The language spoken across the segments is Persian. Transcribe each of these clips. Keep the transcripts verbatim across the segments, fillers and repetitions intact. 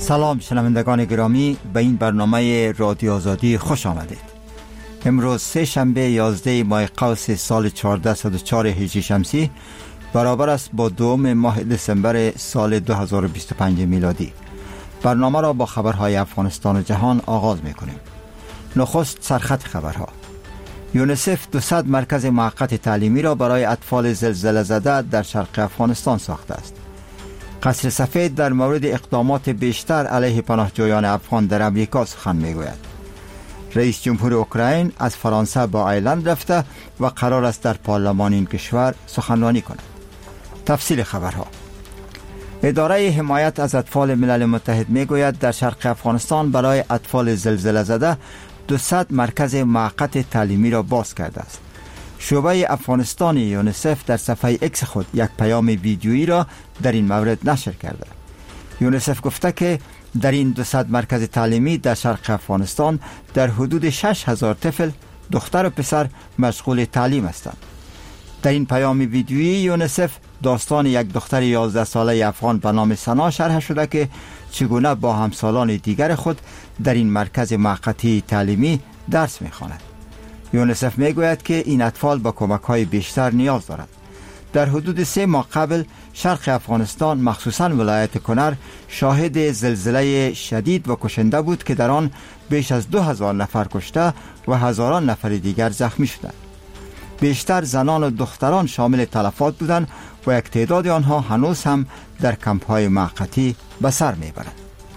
سلام شنوندگان گرامی، به این برنامه رادیو آزادی خوش آمدید. امروز سه شنبه یازده ماه قوس سال چهارده و چهار هجری شمسی برابر است با دوم ماه دسامبر سال دو هزار و بیست و پنج میلادی. برنامه را با خبرهای افغانستان و جهان آغاز می‌کنیم. نخست سرخط خبرها. یونیسف دویست مرکز موقت تعلیمی را برای اطفال زلزله زده در شرق افغانستان ساخته است. قصر سفید در مورد اقدامات بیشتر علیه پناهجویان افغان در امریکا سخن میگوید. رئیس جمهور اوکراین از فرانسه با ایرلند رفته و قرار است در پارلمان این کشور سخنرانی کند. تفصیل خبرها. اداره حمایت از اطفال ملل متحد میگوید در شرق افغانستان برای اطفال زلزله زده دویست مرکز موقت تعلیمی را باز کرده است. شعبه افغانستان یونیسف در صفحه اکس خود یک پیام ویدیویی را در این مورد نشر کرده. یونیسف گفته که در این دویست مرکز تعلیمی در شرق افغانستان در حدود شش هزار طفل دختر و پسر مشغول تعلیم هستند. در این پیام ویدیویی یونیسف داستان یک دختر یازده ساله افغان به نام سنا شرح شده که چگونه با همسالان دیگر خود در این مرکز موقتی تعلیمی درس می‌خواند. یونیسف میگوید که این اطفال با کمک‌های بیشتر نیاز دارند. در حدود سه ماه قبل شرق افغانستان مخصوصاً ولایت کنر شاهد زلزله شدید و کشنده بود که در آن بیش از دو هزار نفر کشته و هزاران نفر دیگر زخمی شدند. بیشتر زنان و دختران شامل تلفات بودند و یک تعداد آنها هنوز هم در کمپ‌های موقتی به سر میبرند.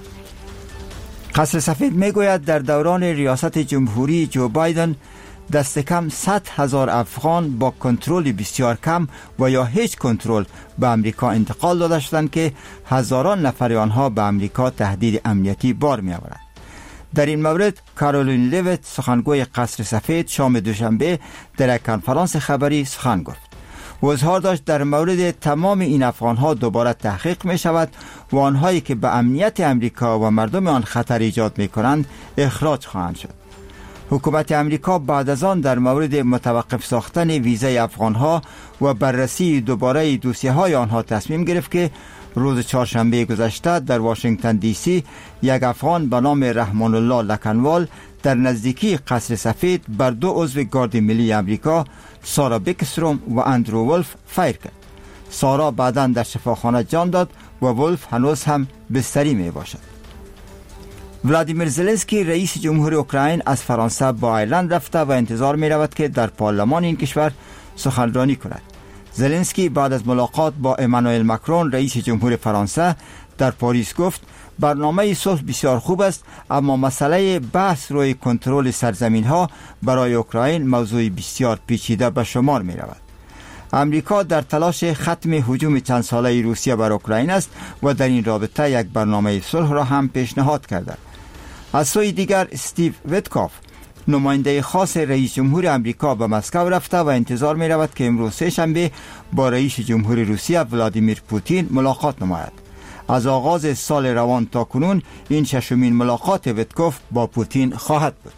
قصر سفید میگوید در دوران ریاست جمهوری جو بایدن دست کم صد هزار افغان با کنترل بسیار کم و یا هیچ کنترل به امریکا انتقال داده شدند که هزاران نفر آنها به امریکا تهدید امنیتی بار می آورند. در این مورد کارولین لیویت سخنگوی قصر سفید شام دوشنبه در یک کنفرانس خبری سخن گفت و اظهار داشت در مورد تمام این افغانها دوباره تحقیق می شود و آنهایی که به امنیت امریکا و مردم آن خطر ایجاد می کنند اخراج خواهند شد. حکومت امریکا بعد از آن در مورد متوقف ساختن ویزای افغانها و بررسی دوباره دوسیه های آنها تصمیم گرفت که روز چهارشنبه گذشته در واشنگتن دی سی یک افغان به نام رحمان الله لکنوال در نزدیکی قصر سفید بر دو عضو گارد ملی امریکا سارا بیکستروم و اندرو ولف فایر کرد. سارا بعداً در شفاخانه جان داد و ولف هنوز هم بستری می باشد. ولادیمیر زلنسکی رئیس جمهور اوکراین از فرانسه با ایرلند رفته و انتظار می رود که در پارلمان این کشور سخنرانی کند. زلنسکی بعد از ملاقات با امانوئل ماکرون رئیس جمهور فرانسه در پاریس گفت برنامه صلح بسیار خوب است، اما مسئله بحث روی کنترل سرزمین ها برای اوکراین موضوع بسیار پیچیده به شمار می رود. امریکا در تلاش ختم هجوم چند ساله روسیه بر اوکراین است و در این رابطه یک برنامه صلح را هم پیشنهاد کرده. از سوی دیگر استیو ویتکاف نماینده خاص رئیس جمهور امریکا به مسکو رفته و انتظار می رود که امروز سه شنبه با رئیس جمهور روسیه ولادیمیر پوتین ملاقات نماید. از آغاز سال روان تا کنون این ششمین ملاقات ویتکاف با پوتین خواهد بود.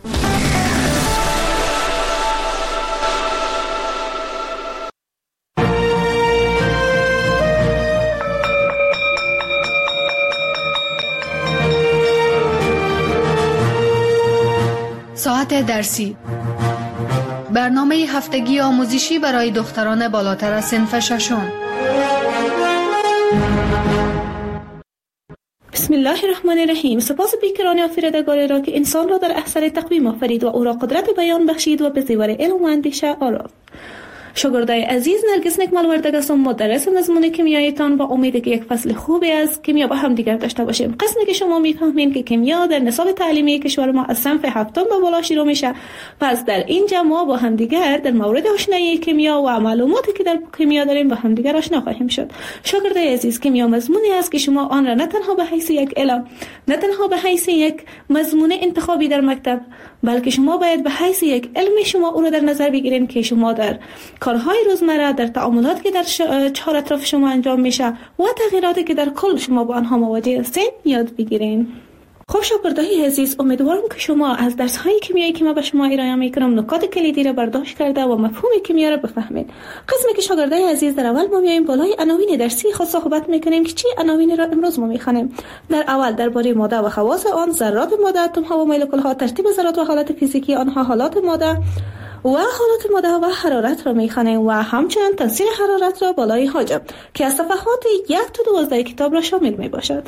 ساعت درسی، برنامه هفتگی آموزشی برای دختران بالاتر از صنف ششم. بسم الله الرحمن الرحیم. سپاس بیکران آفریدگار را که انسان را در احسن تقویم آفرید و او را قدرت بیان بخشید و به زیور علم و اندیشه آورد. شاگردای عزیز، نرگس نکمل وردگ هستم، مدرس مضمون کیمیایتان و امیده که یک فصل خوبی از کیمیا با هم دیگر داشته باشیم. قسمی که شما میفهمین که کیمیا در نصاب تعلیمی کشور ما از صنف هفتم به بالا شروع میشه. پس در اینجا ما با هم دیگر در مورد آشنایی کیمیا و معلوماتی که در کیمیا داریم با هم دیگر آشنا خواهیم شد. شاگردای عزیز، کیمیا مضمونی است که شما آن را نه تنها به حیث یک علم، نه تنها به حیث یک مضمون انتخابی در مکتب، بلکه شما باید به حیث یک علم شما او را در نظر بگیرین که شما در کارهای روزمره، در تعاملاتی که در چهار اطراف شما انجام میشه و تغییراتی که در کل شما با آنها مواجه هستین یاد بگیرین. خب شاگردای عزیز، امیدوارم که شما از درس‌های کیمیایی که ما به شما ارائه می‌کنم نکات کلیدی را برداشت کرده و مفهوم کیمیا را بفهمید. قسمی که شاگردای عزیز در اول ما میایم بالای عناوین درسی خود صحبت می‌کنیم که چی عناوینی را امروز ما می‌خوانیم. در اول درباره ماده و خواص آن، ذرات ماده، اتم‌ها و مولکول‌ها، ترتیب ذرات و حالت فیزیکی آنها، حالات ماده و حالات ماده و حرارت را می‌خوانیم و همچنین تاثیر حرارت را بالای حاجب که از صفحات یک تا دوازده کتاب را شامل می‌باشد.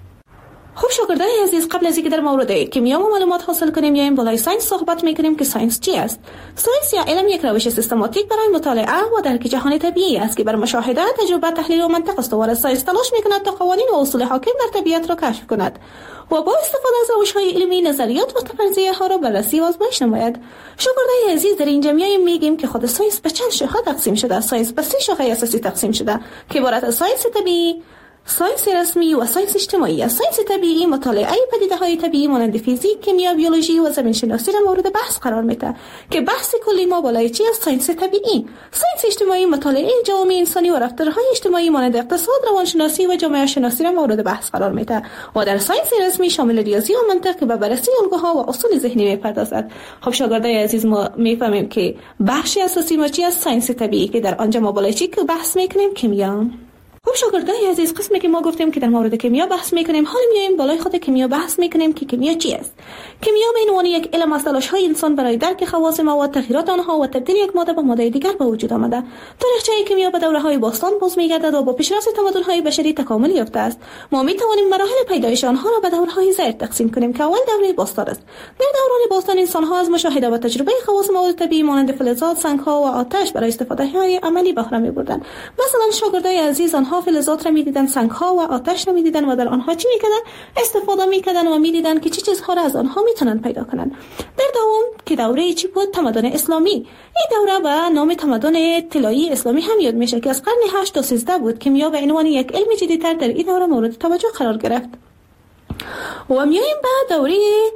خب شاگردای عزیز، قبل از اینکه در مورد کیمیا و معلومات حاصل کنیم یا این بالای ساینس صحبت میکنیم که ساینس چی است؟ ساینس یا علم یک روش سیستماتیک برای مطالعه و درک جهان طبیعی است که بر مشاهده، تجربه، تحلیل و منطق استوار ساینس تلاش میکند تا قوانین و اصول حاکم در طبیعت را کشف کند و با استفاده از روش‌های علمی، نظریات و فرضیه ها را بررسی و آزمایش نماید. شاگردای عزیز، در اینجا میایم میگیم که خود ساینس به چند شاخه تقسیم شده. ساینس به سه شاخه اساسی تقسیم شده که عبارت از ساینس طبیعی، ساینس رسمی و ساینس اجتماعی است. ساینس طبیعی مطالعه پدیده‌های طبیعی مانند فیزیک، کیمیا، بیولوژی و زمین شناسی را مورد بحث قرار میده که بحث کلی ما بالای چی است؟ ساینس طبیعی. ساینس اجتماعی مطالعه جامعه انسانی و رفتارهای اجتماعی مانند اقتصاد، روانشناسی و جامعه شناسی را مورد بحث قرار میده و در ساینس رسمی شامل ریاضی و منطق که به بررسی الگوها و اصول ذهنی میپردازد. خب شاگردای عزیز، ما میفهمیم که بخش اساسی ما چی است؟ ساینس طبیعی که در آنجا ما بالای چی که بحث میکنیم؟ کیمیا. خب شاگردای عزیز، قسمی که ما گفتیم که در مورد کیمیا بحث میکنیم، حالا میایم بالای خود کیمیا بحث میکنیم که کیمیا چی است. کیمیا به عنوان یک علم از تلاش‌های انسان برای درک خواص مواد، تغییرات آنها و تبدیل یک ماده به ماده دیگر به وجود آمده. تاریخچه کیمیا به دوره‌های باستان باز میگردد و با پیشرفت تمدن‌های بشری تکامل یافته است. ما میتوانیم مراحل پیدایش آنها را به دوره‌های زیر تقسیم کنیم که اول دوره باستان است. در دوران باستان انسان‌ها از مشاهده و تجربه خواص مواد طبیعی مانند فلزات، سنگ‌ها و آتش برای استفاده‌های عملی بهره می‌بردند. مثلا شاگردای عزیز، آنها فلزات را می‌دیدند، سنگ‌ها و آتش را می‌دیدند و در آنها چی می‌کردند؟ استفاده می‌کردند و می‌دیدند که چه چیزها را از آنها می‌تونند پیدا کنند. در دوم که دوره چی بود؟ تمدن اسلامی. این دوره به نام تمدن طلایی اسلامی هم یاد میشه که از قرن هشت تا سیزده بود. کیمیا به عنوان یک علم جدیدتر در این دوره مورد توجه قرار گرفت. و میایم به دوره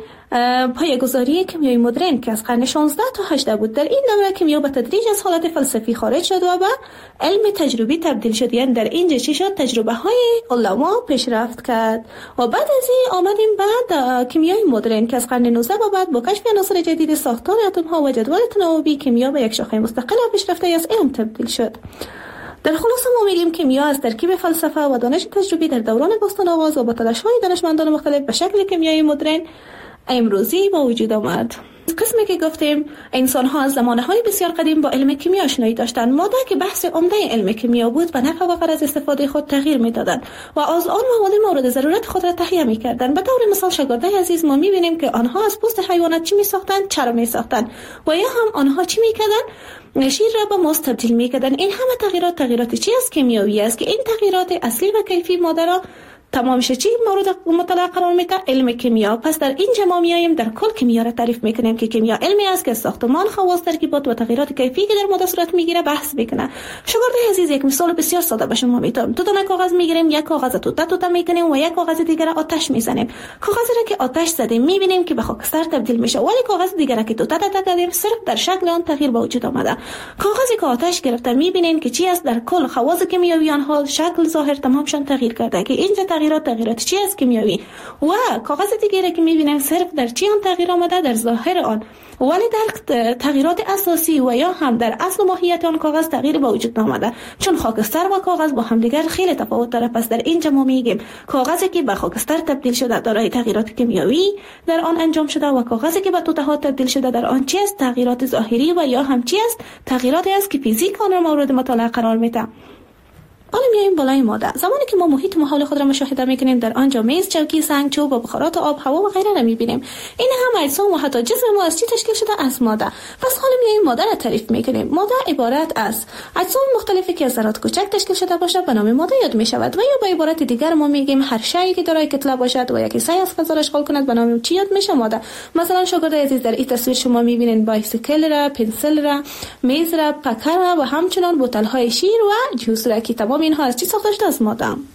پایه‌گذاری کیمیای مدرن که از قرن شانزده تا هجده بود. در این دوره کیمیا به تدریج از حالت فلسفی خارج شد و به علم تجربی تبدیل شد. یعنی در اینجا چی شد؟ تجربه های علما پیشرفت کرد و بعد از این آمدیم بعد کیمیای مدرن که از قرن نوزده و بعد با کشف عناصر جدید، ساختار اتم ها و جدول تناوبی، کیمیا به یک شاخه مستقل و پیشرفته از علم تبدیل شد. در خلاصه ما میگیم کیمیا از ترکیب فلسفه و دانش تجربی در دوران باستان آغاز و با تلاش‌های دانشمندان مختلف به شکل کیمیای مدرن امروزی با وجود آمد. قسمی که گفتیم انسان ها از زمانهای بسیار قدیم با علم کیمیا آشنایی داشتند. ماده که بحث عمده علم کیمیا بود به نفع و غرض استفاده خود تغییر میدادند و از آن مواد مورد ضرورت خود را تهیه میکردند. به طور مثال شاگردای عزیز، ما میبینیم که آنها از پوست حیوانات چی میساختند؟ چرم میساختند و یا هم آنها چی میکردند؟ شیر را به ماست تبدیل میکردند. این همه تغییرات تغییرات چی است؟ کیمیایی است که این تغییرات اصلی و کیفی ماده را تمام چی مورد مطالعه قرار میده؟ علم کیمیا. پس در اینجا ما میایم در کل کیمیا را تعریف میکنیم که کیمیا علمی است که ساختمان، خواص، ترکیبات و تغییرات کیفی که در ماده صورت میگیره بحث میکنه. شاگردای عزیز، یک مثال بسیار ساده به شما میدم. دو تا کاغذ میگیریم، یک کاغذ توته توته میکنیم و یک کاغذ دیگر آتش میزنیم. کاغذی را که آتش زدیم میبینیم که به خاکستر تبدیل میشه، ولی کاغذ دیگر را که توته توته کردیم صرف در شکل آن تغییر به وجود آمده. کاغذی که آتش گرفته میبینیم که چی است؟ در کل خواص کیمیایی آنها شکل، ظاهر تمامشان تغییر کرده که اینجا تغییرات تغییرات چی است؟ کیمیایی. و کاغذ دیگه که میبینیم صرف در چی آن تغییر آمده؟ در ظاهر آن، ولی در تغییرات اساسی و یا هم در اصل و ماهیت آن کاغذ تغییر به وجود آمده، چون خاکستر و کاغذ با هم دیگر خیلی تفاوت داره. پس در اینجا ما میگیم کاغذی که به خاکستر تبدیل شده دارای تغییرات کیمیایی در آن انجام شده و کاغذی که به توته ها تبدیل شده در آن چی است؟ تغییرات ظاهری و یا هم چی است؟ تغییراتی است که فیزیک آن را مورد مطالعه قرار میده. حالا میایم بالای ماده. زمانی که ما محیط محول خود را مشاهده میکنیم، در آنجا میز، چوکی، سنگ، چوب و بخارات آب، هوا و غیره را میبینیم. این هم اجسام و حتی جسم ما از چی تشکیل شده؟ از ماده. پس حالا میایم ماده را تعریف میکنیم. ماده عبارت از اجسام مختلفی که از ذرات کوچک تشکیل شده باشد به نام ماده یاد میشود و یا به عبارت دیگر ما میگیم هر شیئی که دارای کتله باشد و یک سعی از فضا را اشغال کند به نام چی یاد میشه؟ ماده. مثلا شاگردای عزیز، در این تصویر شما میبینید بایسیکل را، پنسل را، میز را، پکر را و همچنین بوتل های شیر و جوس را که تمام اینها از چی ساخته شده؟ از ماده.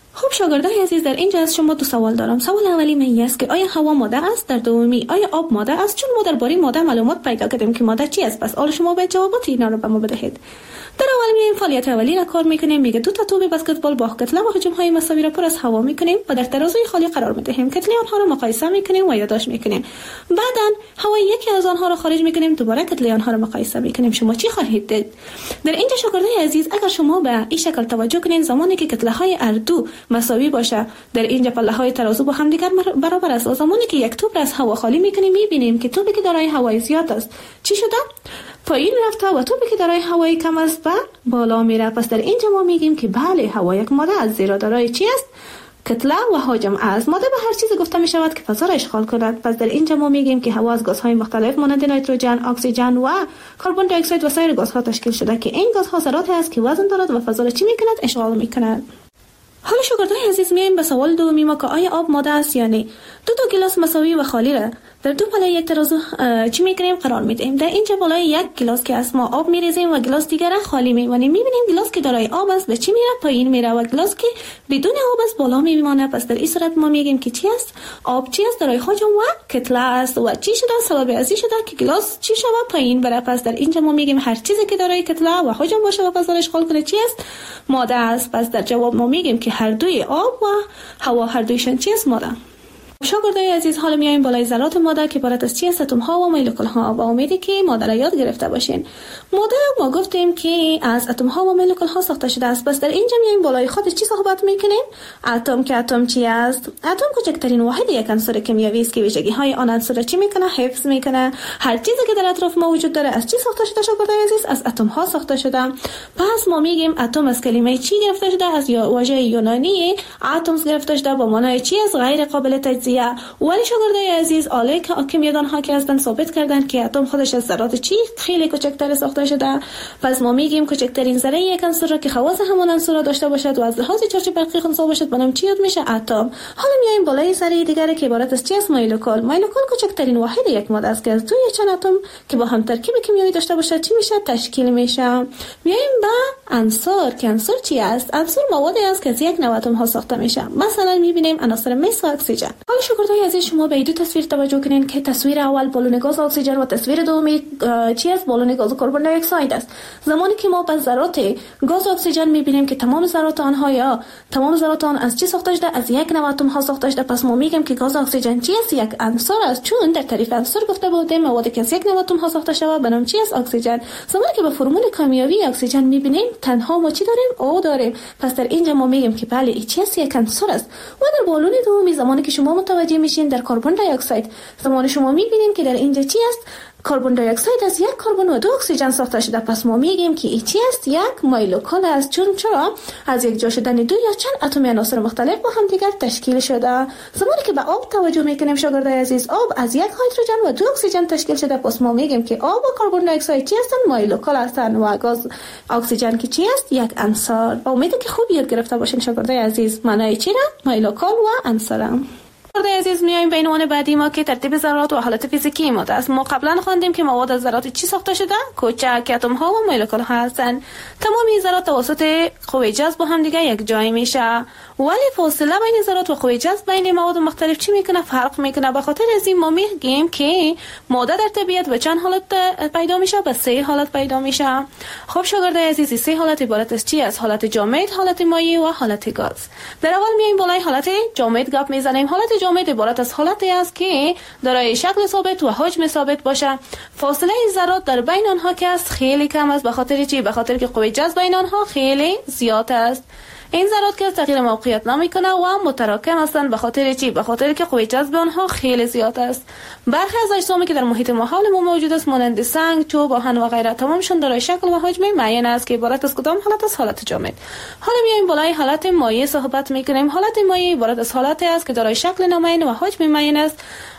خب شاگردای عزیز، در اینجا از شما دو سوال دارم. سوال اولی من است که آیا هوا ماده است؟ در دومی آیا آب ماده است؟ چون ما درباره ماده معلومات پیدا کردیم که ماده چی است، پس حالا شما باید جوابات اینا رو به ما بدهید. در اول میایم فعالیت اولی را کار میکنیم. میگه دو تا توپ بسکتبال با کتله و حجم های مساوی را پر از هوا میکنیم و در ترازوی خالی قرار میدهیم. کتله آنها را مقایسه میکنیم و یادداشت میکنیم. بعداً هوای یکی از آنها را خارج میکنیم، دوباره کتله آنها را مقایسه میکنیم. شما چی خواهید دید؟ در اینجا شاگردای عزیز، اگر شما به این شکل توجه کنین، زمانی که کتله های هر دو مساوی باشه، در اینجا پله های ترازو با هم دیگر برابر است. و زمانی که یک توپ را از هوا خالی میکنیم، میبینیم که توپی که دارای هوای زیاد است چی شده؟ پایین رفته و توپی که دارای هوای کم است به بالا میره. پس در اینجا ما میگیم که بله، هوا یک ماده است، زیرا دارای چی است؟ کتله و حجم است. ماده به هر چیزی گفته می شود که فضا را اشغال کند. پس در اینجا ما میگیم که هوا از گازهای مختلف مانند نیتروژن، اکسیژن و کربن دی اکساید و سایر گازها تشکیل شده که این گازها ذراتی است که وزن دارد و فضا را چی میکند؟ اشغال میکند. حالا شاگردای عزیز، میایم به سوال دومی ما که آیا آب ماده است یا نه. دو تا گلاس مساوی و خالی را در دو پله یک ترازو چی میکنیم؟ قرار میدیم. در اینجا بالای یک گلاس که از ما آب میریزیم و گلاس دیگر خالی میمانیم. میبینیم گلاس که دارای آب است به چی میره؟ پایین میره و گلاس که بدون آب است بالا میمانه. پس در این صورت ما میگیم که چی است؟ آب چی است؟ دارای حجم و کتله است. و چی شده؟ سبب ازی شده که گلاس چی شده؟ پایین بره. پس در اینجا ما میگیم هر چیزی که دارای کتله و حجم باشه و فضا را اشغال کنه چی است؟ ماده است. پس در جواب ما میگیم که هر دوی آب و هوا هر دویشون چی است؟ ماده. شاگردای عزیز، حالا میایم بالای ذرات ماده که عبارت از چی است؟ اتم ها و مولکول ها. با امیدی که ماده را یاد گرفته باشین. ماده ما گفتیم که از اتم ها و مولکول ها ساخته شده است. پس در اینجا میایم بالای خودش چی صحبت میکنیم؟ اتم. که اتم چی است؟ اتم کوچکترین واحد یک عنصر کیمیایی است که ویژگی های آن عنصر را چی میکنه؟ حفظ میکنه. هر چیزی که در اطراف ما وجود داره از چی ساخته شده شاگردای عزیز؟ از اتم ها ساخته شده. پس ما میگیم اتم از کلمه چی گرفته شده؟ از واژه یونانی اتمز گرفته شده با معنای چی است؟ غیر قابل تجزیه. ولی شاگردای عزیز، آله کیمیادان ها که هستن ثابت کردن که اتم خودش از ذرات چی خیلی کوچکتر ساخته شده. پس ما میگیم کوچکترین ذره یک عنصر را که خواص همان عنصر را داشته باشد و از لحاظ چارچوب برقی خنثی باشد به نام چی یاد میشه؟ اتم. حالا میایم بالای ذره دیگری که عبارت از چی است؟ مولکول. مولکول کوچکترین واحد یک ماده است که از دوی چند اتم که با هم ترکیب کیمیایی داشته باشد چی میشه؟ تشکیل میشه. میایم به عنصر که عنصر چی است؟ عنصر موادی است که از یک نوع اتم ها ساخته میشه. مثلا میبینیم عناصر مس و اکسیژن. حالا شاگردای عزیز، شما به دو تصویر توجه کنین که تصویر اول بالون گاز اکسیژن و تصویر دومی چی است؟ بالون گاز کربن دی اکساید است. زمانی که ما به ذرات گاز اکسیژن میبینیم که تمام ذرات آنها یا تمام ذرات آن از چی ساخته شده؟ از یک نوع اتم ها ساخته شده. پس ما میگیم که گاز اکسیژن چی است؟ یک عنصر است، چون در تعریف عنصر گفته بودیم موادی که از یک نوع اتم ها ساخته شده به نام چی است؟ اکسیژن. زمانی که به فرمول کیمیایی اکسیژن میبینیم تنها ما چی داریم؟ او داریم. پس در اینجا ما میگیم که بله این چی است؟ یک عنصر است. و در بالون دومی زمانی که شما متوجه میشین در کربن دی اکساید، زمانی شما میبینیم که در اینجا چی است؟ کربن دی اکساید از یک کربن و دو اکسیژن ساخته شده. پس ما میگیم که این چی است؟ یک مولکول است، چون چرا؟ از یک جا شدن دو یا چند اتم عناصر مختلف با هم دیگر تشکیل شده. زمانی که به آب توجه میکنیم شاگردای عزیز، آب از یک هیدروژن و دو اکسیژن تشکیل شده. پس ما میگیم که آب و کربن دی اکساید چی هستند؟ مولکول هستند و گاز اکسیژن که چی است؟ یک عنصر. امیدم که خوب یاد گرفته باشین شاگردای عزیز معنای چی را؟ مولکول و عنصر. شاگردای عزیز، میایم به عنوان بعدی ما که ترتیب ذرات و حالت فیزیکی ماده است. ما قبلا خواندیم که مواد از ذرات چی ساخته شده؟ کوچک اتم ها و مولکول ها هستند. تمام این ذرات توسط قوه جذب با هم دیگه یک جای میشه. ولی فاصله بین ذرات و قوه جذب بین مواد مختلف چی میکنه؟ فرق میکنه. به خاطر از این ما میگیم که ماده در طبیعت به چند حالت پیدا میشه؟ به سه حالت پیدا میشه. خب شاگردای عزیز، سه حالت عبارت از چی است؟ حالت جامد، حالت مایع و حالت گاز. در اول میایم بالای حالت جامد گپ میزنیم. حالت جامد عبارت از حالتی است که دارای شکل ثابت و حجم ثابت باشه. فاصله ذرات در بین آنها که است خیلی کم است. به خاطر چی؟ به خاطر که قوه جذب بین آنها خیلی زیاد است. این ذرات که تغییر موقعیت نمیکنه و متراکم هستند. به خاطر چی؟ به خاطر که قوه جذب آنها خیلی زیاد است. برخی از اجسامی که در محیط ما حول ما موجود است مانند سنگ، چوب، آهن و غیره تمامشون دارای شکل و حجم معین است که عبارت از کدام حالت؟ از حالت جامد. حالا میایم بالای حالت مایع صحبت میکنیم. حالت مایع عبارت از حالتی است که دارای شکل نامعین و حجم معین است.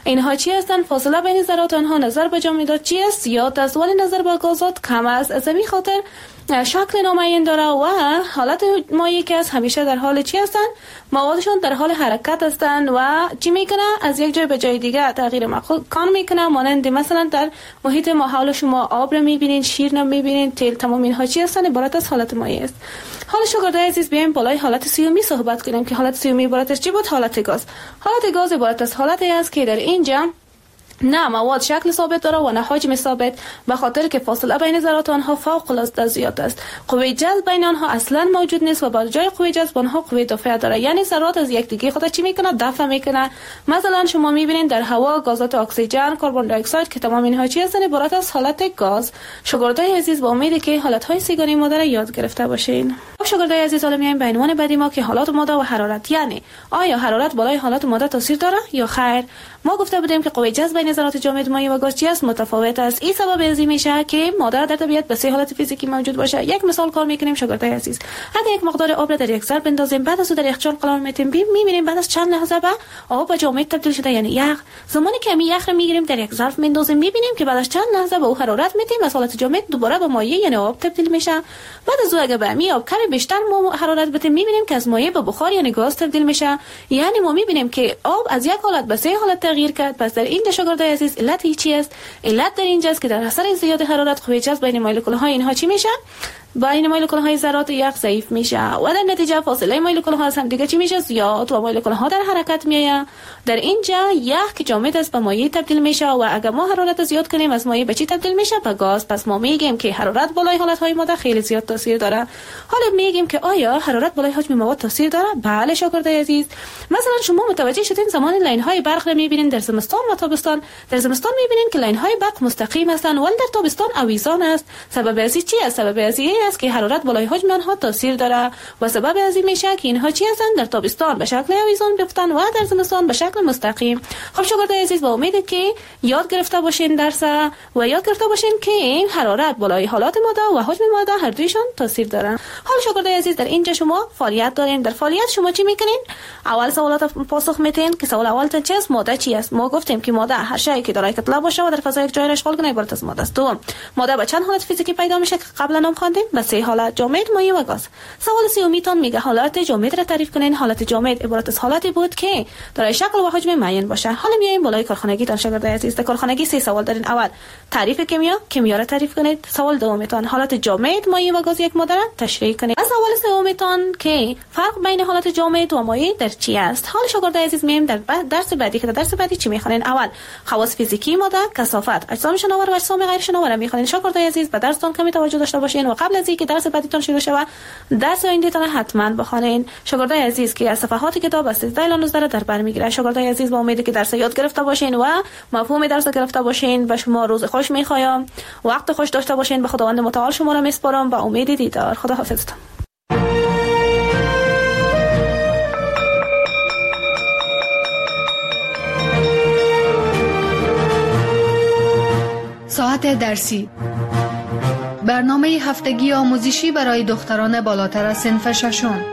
اینها چی هستند؟ فاصله بین ذرات آنها نظر به جامدات چی است؟ یا تزوال نظر به گازات کم است. از همین خاطر شکل نامعین داره و حالت مایع که است همیشه در حال چی هستند؟ موادشون در حال حرکت هستند و چی میکنه؟ از یک جای به جای دیگه تغییر مکان میکنه. مانند مثلا در محیط ما حول شما آب رو میبینین، شیر رو میبینین، تیل، تمام اینها چی هستند؟ عبارت از حالت مایع است. حالا شاگردای عزیز بیایم بالای حالت سیومی صحبت کنیم که حالت سیومی عبارت از چی بود؟ حالت گاز. حالت گاز عبارت از حالتی است که در اینجا نه مواد شکل ثابت داره و نه حجم ثابت، به خاطر که فاصله بین ذرات آنها فوق العاده زیاد است. قوه جذب بین آنها اصلا موجود نیست و بر جای قوه جذب آنها قوه دافعه داره، یعنی ذرات از یکدیگه خود چی میکنه؟ دفع میکنه. مثلا شما میبینید در هوا گازات اکسیژن، کربن دی اکساید که تمام اینها چی هستند؟ عبارت از حالت گاز. شاگردای عزیز با امیدی که حالت های سیگاری ماده را یاد گرفته باشین. خب شاگردای عزیز حالا میایم به عنوان بعدی ما که حالات ماده و حرارت، یعنی آیا حرارت بالای حالات ماده تاثیر داره یا خیر؟ ما گفته بودیم که قوه جذب بین ذرات جامد، مایع و گاز چی است؟ متفاوت است. این سبب ازی میشه که ماده در طبیعت به سه حالت فیزیکی موجود باشه. یک مثال کار میکنیم شاگردای عزیظ. اگه یک مقدار آب را در یک ظرف بندازیم، بعد از اون در یخچال قرار میدیم، میبینیم بعد از چند لحظه به آب به جامد تبدیل شده، یعنی یخ. زمانی که می یخ را میگیریم در یک ظرف میندازیم، میبینیم که بعد از چند لحظه به او حرارت میدیم، از حالت جامد دوباره به مایع یعنی آب تبدیل میشه. بعد از اون اگه به می آب کمی بیشتر حرارت بدیم، میبینیم که از مایع به بخار یعنی گاز تبدیل میشه. یعنی ما میبینیم که آب از یک حالت به سه حالت تغییر کرد. پس در این شاگردای عزیز علت چی است؟ علت در اینجاست که در اثر زیاد حرارت قوه جذب بین مولکول‌های اینها چی میشه؟ بین مولکول‌های ذرات یخ ضعیف میشه و در نتیجه فاصله مولکول‌ها از هم دیگه چی میشه؟ زیاد و مولکول‌ها در حرکت میآید. در اینجا یخ که جامد است به مایع تبدیل میشه و اگر ما حرارت زیاد کنیم از مایع به چی تبدیل میشه؟ به گاز. پس ما میگیم که حرارت بالای حالت‌های ماده خیلی زیاد تاثیر داره. حالا میگیم که آیا حرارت بالای حجم مواد تاثیر داره؟ بله شاگردای عزیز. مثلا شما متوجه شدین زمان لاین‌های برق رو میبینین در زمستان و تابستان. در زمستان میبینین که لاین‌های برق مستقیم هستند ولی در تابستان آویزان است. سبب ازی چی است؟ سبب ازی است که حرارت بالای حجم آنها تاثیر داره و سبب از این میشه که اینها چی هستند؟ در تابستان به شکل آویزان بیفتن و در زمستان به شکل مستقیم. خب شاگردای عزیز با امید که یاد گرفته باشین درس و یاد گرفته باشین که این حرارت بالای حالات ماده و حجم ماده هر دویشون تاثیر دارن. حالا شاگردای عزیز در اینجا شما فعالیت دارین. در فعالیت شما چی میکنین؟ اول سوالات پاسخ میدین که سوال اول چی است؟ ماده چی است؟ ما گفتیم که ماده هر شیء که دارای کتله باشه و در فضا یک جای را اشغال کنه عبارت از ماده است. دوم، ماده به چند حالت فیزیکی پیدا میشه که قبلا نام خواندیم؟ به سه حالت: جامد، مایع و گاز. سوال سومیتون میگه حالت جامد را تعریف کنین. حالت جامد عبارت از حالتی بود که دارای شکل و حجم معین باشه. حالا میایم بالای کارخانگی تان شاگردای عزیز. در کارخانگی سه سوال دارین. اول تعریف کیمیا، کیمیا را تعریف کنید. سوال دومیتون حالت جامد، مایع و گاز یک ماده را تشریح کنید. از سوال سومیتون که فرق بین حالت جامد و مایع در چی است. حالا شاگردای عزیز میایم در درس بعدی که در درس بعدی چی میخوانین. اول خواص فیزیکی ماده، کثافت، اجسام شناور و اجسام غیر شناور میخوانین. شاگردای عزیز به درستان کمی توجه داشته باشین و قبل از اینکه درس بعدیتون شروع شه درس آیندهتون حتما بخونین. شاگردای عزیز که از صفحات کتاب از سیزده الی نوزده در بر میگیره. شاگردای عزیز با امید که درس یاد گرفته باشین و مفهوم درس گرفته باشین. به شما روز خوش میخوایم، وقت خوش داشته باشین. به خداوند متعال شما را میسپارم. با امید دیدار. خدا حافظتون. ساعت درسی، برنامه هفتگی آموزشی برای دختران بالاتر از صنف ششم.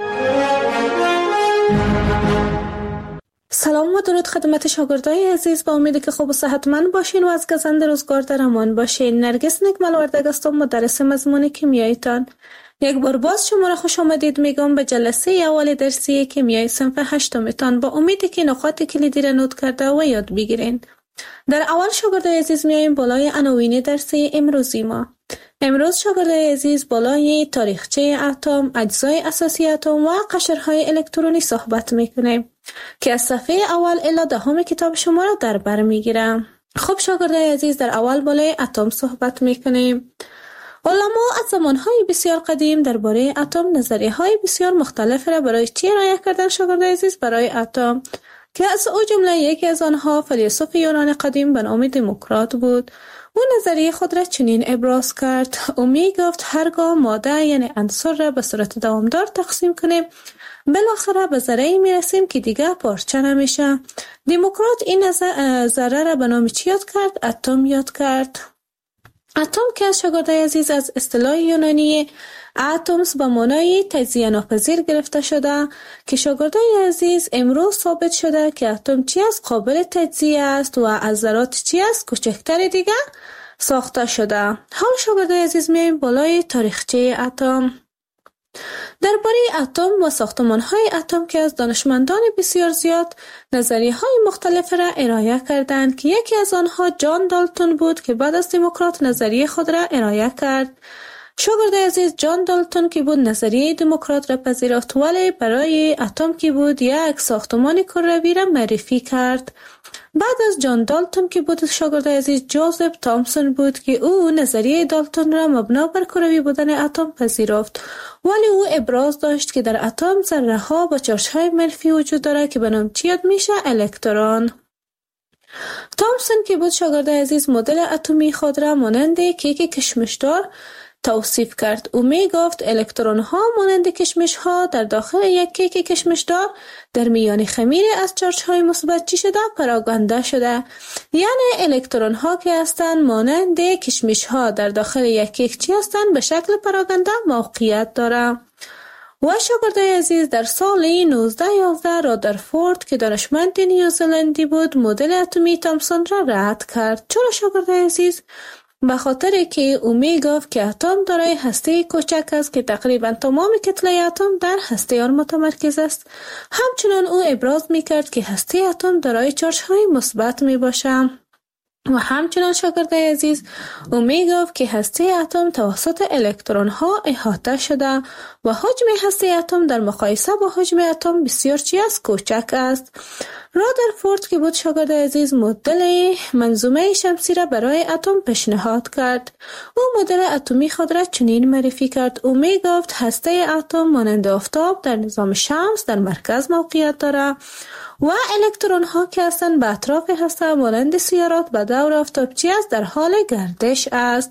سلام و درود خدمت شاگردای عزیز. با امیدی که خوب و صحتمند باشین و از گزند روزگار در امان باشین. نرگس نکمل وردگ هستم، مدرس مضمون کیمیایتان. یک بار باز شما را خوش آمدید میگم به جلسه اول درسی کیمیای صنف هشتمتان. با امیدی که نکات کلیدی را نوت کرده و یاد بگیرین. در اول شاگردای عزیز میایم بالای عناوین درسی امروزی ما. امروز شاگردای عزیز بالای تاریخچه اتم، اجزای اساسی اتم و قشرهای الکترونی صحبت میکنیم که از صفحه اول الی دهم کتاب شما را در بر میگیرم. خب شاگردای عزیز در اول بالای اتم صحبت میکنیم. علما از زمانهای بسیار قدیم درباره اتم نظریه‌های بسیار مختلف را برای چی ارائه کردن شاگردای عزیز؟ برای اتم، که از او جمله یکی از آنها فیلسوف یونان قدیم به نام دموکرات بود. او نظریه خود را چنین ابراز کرد. او می گفت هرگاه ماده یعنی عنصر را به صورت دوامدار تقسیم کنیم بالاخره به ذره‌ای می رسیم که دیگه پارچه نمیشه. دموکرات این ذره را به نام چی یاد کرد؟ اتم یاد کرد. اتم که از شاگردای عزیز از اصطلاح یونانی اتمز به معنای تجزیه ناپذیر گرفته شده که شاگردای عزیز امروز ثابت شده که اتم چی از قابل تجزیه است و از ذرات چی از کوچکتر دیگه ساخته شده. حال شاگردای عزیز میایم بالای تاریخچه اتم. درباره اتم و ساختمان‌های اتم که از دانشمندان بسیار زیاد نظریه‌های مختلف را ارائه کردند که یکی از آنها جان دالتون بود که بعد از دموکرات نظریه خود را ارائه کرد. شاگرد عزیز جان دالتون که بود نظریه دموکرات را پذیرفت ولی برای اتم که بود یک ساختمان کروی را معرفی کرد. بعد از جان دالتون که بود شاگرد عزیز جوزف تامسون بود که او نظریه دالتون را مبنا بر کروی بودن اتم پذیرفت ولی او ابراز داشت که در اتم ذره ها با چارج های منفی وجود دارد که به نام چی یاد میشه؟ الکترون. تامسون که بود شاگرد عزیز مدل اتمی خود را مانند کیک کشمشدار توصیف کرد. او می گفت الکترون ها مانند کشمش ها در داخل یک کیک کشمشدار در میان خمیر از چارج های مثبت چی شده؟ پراگنده شده. یعنی الکترون ها که هستند مانند کشمش ها در داخل یک کیک چی هستند؟ به شکل پراگنده موقعیت داره. و شاگردای عزیز در سال نوزده یازده رادرفورد که دانشمند نیوزلندی بود مدل اتمی تامسون را رد کرد. چرا شاگردای عزیز؟ به خاطر که او می گفت که اتم دارای هسته کوچک است که تقریبا تمام کتله اتم در هسته آن متمرکز است. همچنان او ابراز می کرد که هسته اتم دارای چارج های مثبت می باشد. و همچنان شاگردای عزیز او می گفت که هسته اتم توسط الکترون ها احاطه شده و حجم هسته اتم در مقایسه با حجم اتم بسیار چی است؟ کوچک است. رادرفورد که بود شاگرد عزیز مدل منظومه شمسی را برای اتم پیشنهاد کرد. او مدل اتمی خود را چنین معرفی کرد. او می گفت هسته اتم مانند آفتاب در نظام شمس در مرکز موقعیت دارد و الکترون ها که هستند به اطراف هسته مانند سیارات به دور آفتابچی است در حال گردش است.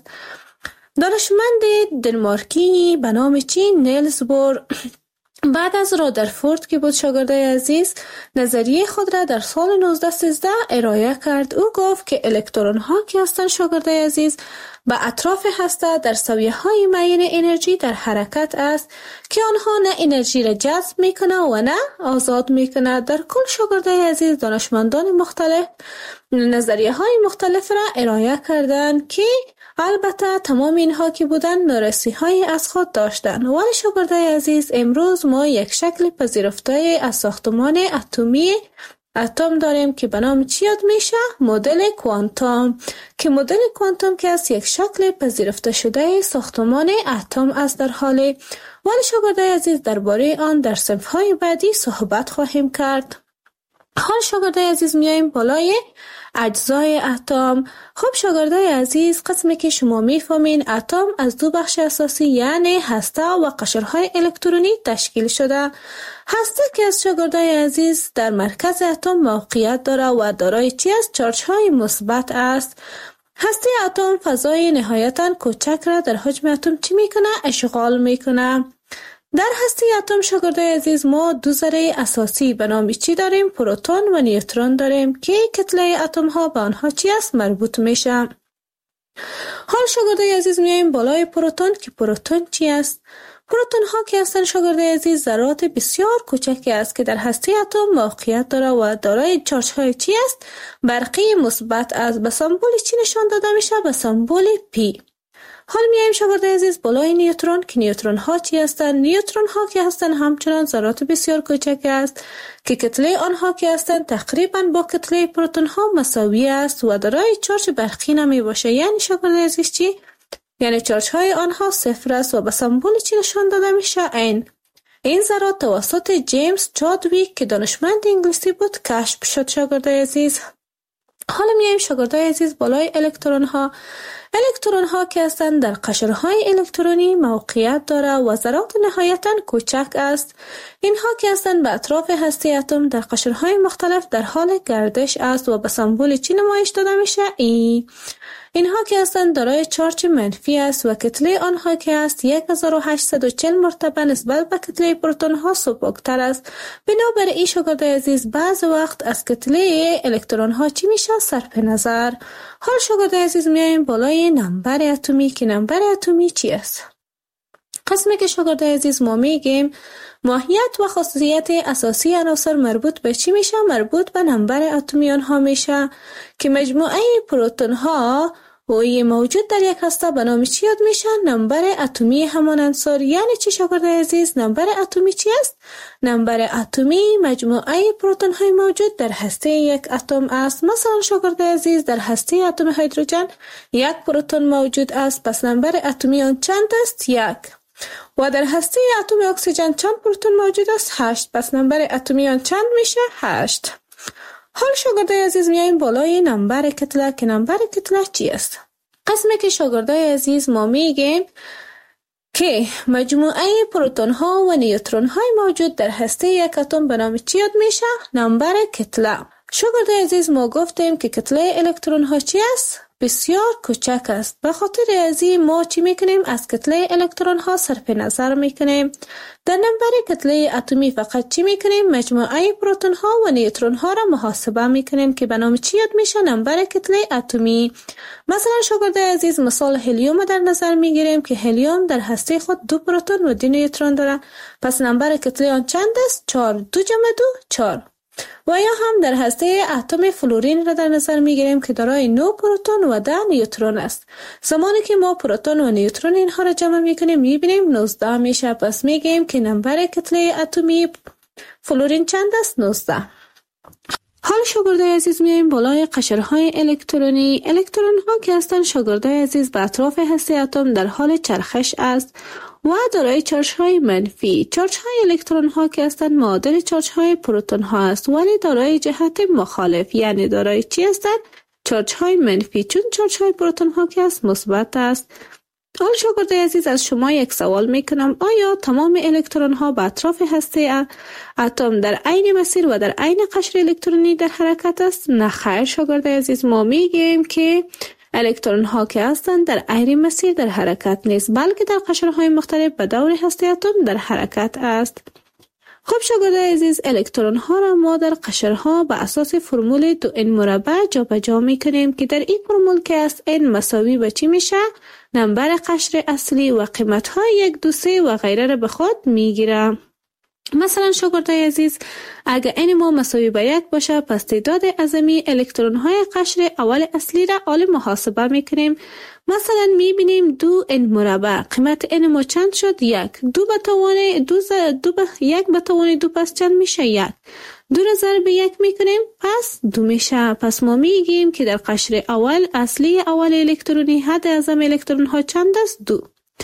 دانشمند دنمارکی به نام چی نیلز بور بعد از رادرفورد که بود شاگردای عزیز نظریه خود را در سال نوزده سیزده ارائه کرد. او گفت که الکترون ها که هستند شاگردای عزیز به اطراف هسته در سویه های معین انرژی در حرکت است که آنها نه انرژی را جذب میکنه و نه آزاد میکنه. در کل شاگردای عزیز دانشمندان مختلف نظریه های مختلف را ارائه کردند که البته تمام اینها که بودن نارسی های از خود داشتند. ولی شاگردای عزیز امروز ما یک شکل پذیرفته از ساختمان اتمی اتم داریم که به نام چی یاد میشه؟ مدل کوانتوم که مدل کوانتوم که از یک شکل پذیرفته شده ساختمان اتم است در حالی. ولی شاگردای عزیز درباره آن در صنف های بعدی صحبت خواهیم کرد. حال شاگردای عزیز میاییم بالای اجزای اتم. خب شاگردای عزیز قسمی که شما میفهمین اتم از دو بخش اساسی یعنی هسته و قشرهای الکترونی تشکیل شده. هسته که از شاگردای عزیز در مرکز اتم موقعیت داره و دارای چی از چارج های مثبت است. هسته اتم فضای نهایتاً کوچک را در حجم اتم چی میکنه؟ اشغال میکنه. در هسته اتم شاگردای عزیز ما دو ذره اساسی به نام چی داریم؟ پروتون و نیوترون داریم که کتله اتم ها به آنها چی است؟ مربوط میشه. حال شاگردای عزیز میایم بالای پروتون که پروتون چی است؟ پروتون ها که هستند شاگردای عزیز ذرات بسیار کوچکی است که در هسته اتم موقعیت داره و دارای چارج های چی است؟ برقی مثبت است. به سمبل چی نشان داده میشه؟ به سمبل پی. حال میایم شاگردای عزیز بالای نیوترون که نیوترون ها چی هستند؟ نیوترون ها که هستند همچنان ذرات بسیار کوچک است که کتله آنها که هستند تقریبا با کتله پروتون ها مساوی است و دارای چارج برقی نمی باشه. یعنی شاگردای عزیز چی؟ یعنی چارج های آنها صفر است و به سمبل چی نشان داده میشه؟ این این ذرات توسط جیمز چادویک که دانشمند انگلیسی بود کشف شد شاگردای عزیز. حالا میایم شاگردای عزیز بالای الکترون ها. الکترون ها که هستند در قشرهای الکترونی موقعیت داره و ذرات نهایتاً کوچک است. اینها که هستند به اطراف هسته اتم در قشرهای مختلف در حال گردش است و به سمبل چی نمایش داده میشه؟ ای اینها که هستند دارای چارج منفی است و کتله آنها که است هزار و هشتصد و چهل مرتبه نسبت به کتله پروتون ها سبکتر است. بنابراین شاگردای عزیز بعض وقت از کتله الکترون ها چی میشه صرف نظر. حال شاگردای عزیز میایم بالای نمبر اتمی که نمبر اتمی چی است؟ قسمی که شاگردای عزیز ما میگیم ماهیت و خاصیت اساسی عناصر مربوط به چی میشه؟ مربوط به نمبر اتمی آنها میشه که مجموعه پروتون ها و موجود در یک هسته به نام چی یاد میشه؟ نمبر اتمی همان عنصر. یعنی چی شاگردای عزیز؟ نمبر اتمی چی است؟ نمبر اتمی مجموعه پروتون های موجود در هسته یک اتم است. مثلا شاگردای عزیز در هسته اتم هیدروژن یک پروتون موجود است، پس نمبر اتمی آن چند است؟ یک. و در هسته اتم اکسیژن چند پروتون موجود است؟ هشت. پس نمبر اتمی آن چند میشه؟ هشت. حال شاگردای عزیز میایم بالای نمبر کتله که نمبر کتله چی است؟ قسمی که شاگردای عزیز ما میگیم که مجموعه پروتون ها و نیوترون های موجود در هسته یک اتم به نام چی یاد میشه؟ نمبر کتله. شاگردای عزیز ما گفتیم که کتله الکترون ها چی است؟ بسیار کوچک است. به خاطر ازی ما چی میکنیم؟ از کتله الکترون ها صرف نظر میکنیم. در نمبر کتله اتمی فقط چی میکنیم؟ مجموعه پروتون ها و نیوترون ها را محاسبه میکنیم که به نام چی یاد میشه؟ نمبر کتله اتمی. مثلا شاگردای عزیز مثال هلیوم در نظر میگیریم که هلیوم در هسته خود دو پروتون و دو نیوترون داره. پس نمبر کتله آن چند است؟ چهار. دو جمع دو چهار. و یا هم در هسته اتم فلورین را در نظر میگیریم که دارای نه پروتون و ده نیوترون است. زمانی که ما پروتون و نیوترون اینها را جمع میکنیم میبینیم نوزده میشه. پس میگیم که نمبر کتله اتمی فلورین چند است؟ نوزده. حال شاگردای عزیز میایم بالای قشرهای الکترونی. الکترون ها که هستند شاگردای عزیز به اطراف هسته اتم در حال چرخش است و دارای چارج های منفی. چارج های الکترون ها که هستند معادل چارج های پروتون ها است ولی دارای جهت مخالف، یعنی دارای چی هستند؟ چارج های منفی، چون چارج های پروتون ها که است مثبت است. حال شاگردای عزیز از شما یک سوال میکنم، آیا تمام الکترون ها به اطراف هسته اتم در عین مسیر و در عین قشر الکترونی در حرکت است؟ نه خیر شاگردای عزیز، ما میگیم که الکترون ها که هستند در عین مسیر در حرکت نیست، بلکه در قشرهای مختلف به دور هسته اتم در حرکت است. خب شاگردای عزیز، الکترون ها را ما در قشرها به اساس فرمول دو ان مربع جابجا میکنیم که در این فرمول که است n مساوی به چی میشه؟ نمبر قشر اصلی و قیمت های یک دو سه و غیره را به خود میگیره. مثلا شاگردای عزیز، اگر n ما مساوی به یک باشه پس تعداد اعظمی الکترون های قشر اول اصلی را آل محاسبه میکنیم. مثلا میبینیم دو n مربع، قیمت n ما چند شد؟ یک. دو به توان دو, ز... دو به یک به توان دو پس چند میشه؟ یک. دو را ضرب یک میکنیم پس دو میشه. پس ما میگیم که در قشر اول اصلی اول الکترونی حد اعظم الکترون ها چند است؟ دو.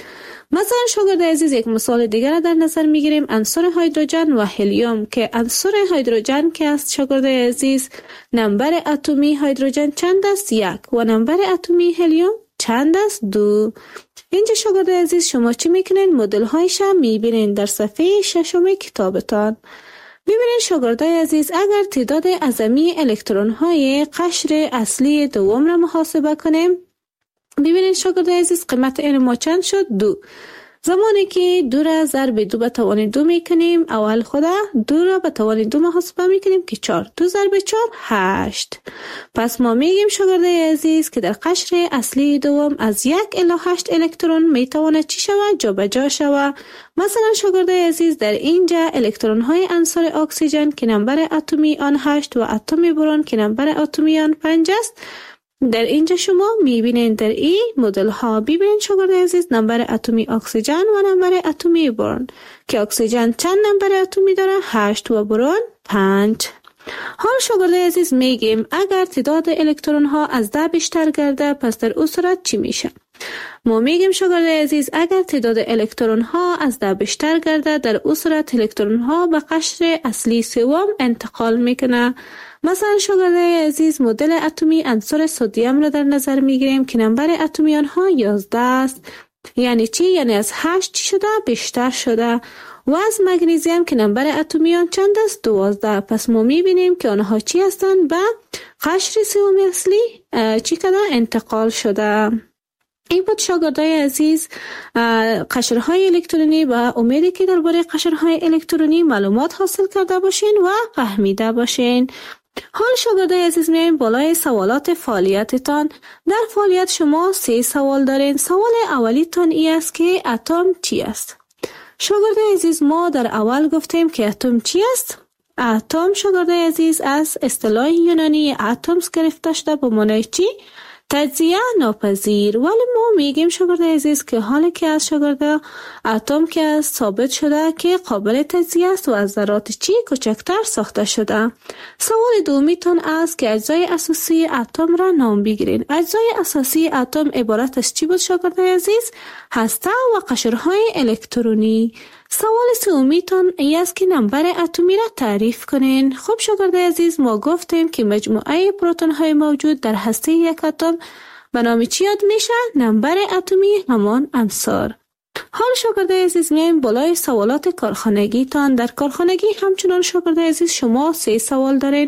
مثلا شاگردای عزیز یک مثال دیگر در نظر میگیریم، عنصر هیدروژن و هلیوم که عنصر هیدروژن که است شاگردای عزیز نمبر اتمی هیدروژن چند است؟ یک. و نمبر اتمی هلیوم چند است؟ دو. اینجا شاگردای عزیز شما چی میکنین؟ مدل هایش هم میبینین در صفحه ششم کتابتان. ببینید شاگردای عزیز، اگر تعداد اعظمی الکترون های قشر اصلی دوم را محاسبه کنیم، ببینید شاگردای عزیز قیمت n ما چند شد؟ دو. زمانی که دو را ضرب دو به توان دو میکنیم، اول خدا دو را به توان دو محاسبه میکنیم که چهار. دو ضرب چهار هشت. پس ما میگیم شاگردای عزیز که در قشر اصلی دوم از یک الی هشت الکترون میتواند چی شود؟ جابجا شود. مثلا شاگردای عزیز در اینجا الکترون های عنصر اکسیژن که نمبر اتمی آن هشت و اتم برون که نمبر اتمی آن پنج است، در اینجا شما میبینید در این مدل ها ببینید شاگردای عزیز نمبر اتمی اکسیژن و نمبر اتمی برون که اکسیژن چند نمبر اتمی داره؟ هشت و برون پنج. حال شاگردای عزیز میگیم اگر تعداد الکترون ها از ده بیشتر گرده پس در اون صورت چی میشه؟ ما میگیم شاگردای عزیز اگر تعداد الکترون ها از ده بیشتر گرده در اون صورت الکترون ها به قشر اصلی سوم انتقال میکنه. مثلا شاگردای عزیز مدل اتمی عنصر سدیم را در نظر میگیریم که نمبر اتمی آنها یازده است. یعنی چی؟ یعنی از هشت چی شده؟ بیشتر شده. و از مگنیزیم که نمبر اتمیان چند است؟ دوازده. پس ما میبینیم که آنها چی هستند؟ به قشر سوم اصلی چی کده؟ انتقال شده. این بود شاگردای عزیز قشرهای الکترونی و امیدی که درباره قشرهای الکترونی معلومات حاصل کرده باشین و فهمیده باشین. حال شاگردای عزیز میایم بالای سوالات فعالیتتان. در فعالیت شما سه سوال دارین. سوال اولیتان ای است که اتم چی است؟ شاگردای عزیز ما در اول گفتیم که اتم چی است؟ اتم شاگردای عزیز از اصطلاح یونانی اتمز گرفته شده به معنی چی؟ تجزیه ناپذیر. ولی ما میگیم شاگردای عزیز که حالی که از شاگردا اتم که از ثابت شده که قابل تجزیه است و از ذرات چی کوچکتر ساخته شده. سوال دومیتون است که اجزای اساسی اتم را نام بگیرین. اجزای اساسی اتم عبارت از چی بود شاگردای عزیز؟ هسته و قشرهای الکترونی. سوال سومیتون ای است که نمبر اتمی را تعریف کنین. خب شاگردای عزیز ما گفتیم که مجموعه پروتون های موجود در هسته یک اتم به نام چی یاد میشه؟ نمبر اتمی همان امصار. حال شاگردای عزیز میایم بالای سوالات کارخانگی تان. در کارخانگی همچنان شاگردای عزیز شما سه سوال دارین.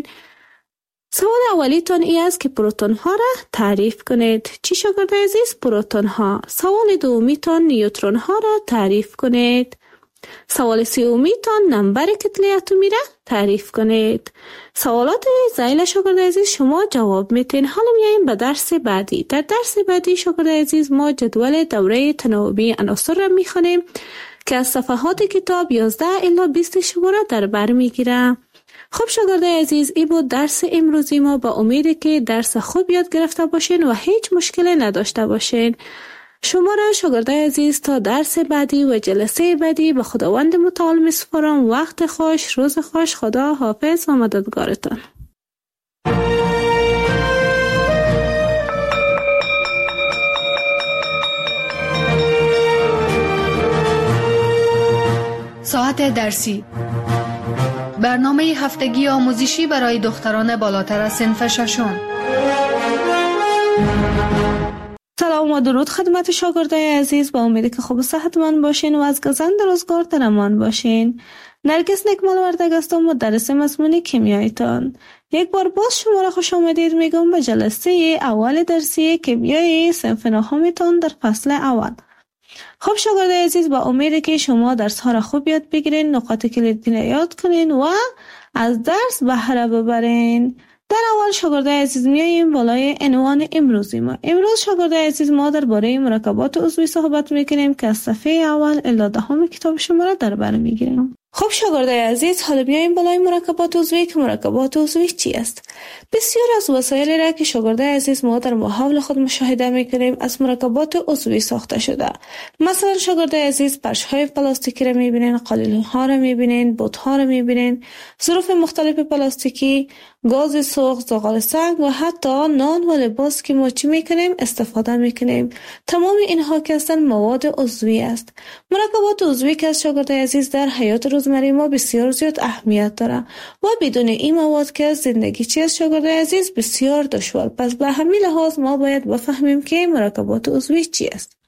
سوال اولیتان ای است که پروتون ها را تعریف کنید. چی شاگردای عزیز؟ پروتون ها. سوال دومیتان نیوترون ها را تعریف کنید. سوال سومیتان نمبر کتله اتمی را تعریف کنید. سوالات زایل شاگردای عزیز شما جواب میتین. حالا میایم به درس بعدی. در درس بعدی شاگردای عزیز ما جدول دوره تناوبی عناصر را میخوانیم که از صفحات کتاب یازده الی بیست شماره در بر میگیره. خب شاگردای عزیز این بود درس امروزی ما. با امیدی که درس خوب یاد گرفته باشین و هیچ مشکلی نداشته باشین. شما را شاگردای عزیز تا درس بعدی و جلسه بعدی به خداوند متعال میسپارم. وقت خوش، روز خوش، خدا حافظ و مددگارتان. ساعت درسی، برنامه هفتگی آموزشی برای دختران بالاتر از صنف ششم. سلام و درود خدمت شاگردای عزیز. با امیدی که خوب و صحتمند باشین و از گزند روزگار در امان باشین. نرگس نکمال وردگ هستم، مدرس مضمون کیمیایتان. یک بار باز شما را خوش آمدید میگم به جلسه اول درسی کیمیای صنف نهمتان در فصل اول. خب شاگردای عزیز با امیدی که شما درس ها را خوب یاد بگیرین، نقاط کلیدی را یاد کنین و از درس بهره ببرین. در اول شاگردای عزیز میاییم بالای عنوان امروزی ما. امروز شاگردای عزیز ما درباره مرکبات عضوی صحبت میکنیم که از صفحه اول الی دهم کتاب شما را در بر میگیریم. خب شاگردای عزیز حالا بیاییم بالای مرکبات عضوی که مرکبات عضوی چی است؟ بسیار از وسایلی را که شاگردای عزیز ما در محاول خود مشاهده میکنیم از مرکبات عضوی ساخته شده. مثلا شاگردای عزیز فرش های پلاستیکی را میبینین، قالین ها را میبینین، بوت ها را میبینین، ظروف مختلف پلاستیکی، گاز سوخت، زغال سنگ و حتی نان و لباس که ما چی میکنیم استفاده میکنیم. تمام اینها که هستن مواد عضوی است. مرکبات عضوی که از شاگردای عزیز در حیات روزمره ما بسیار زیاد اهمیت داره و بدون این مواد که زندگی چی از شاگردای عزیز بسیار دشوار. پس به همین لحاظ ما باید بفهمیم که مرکبات عضوی چی است.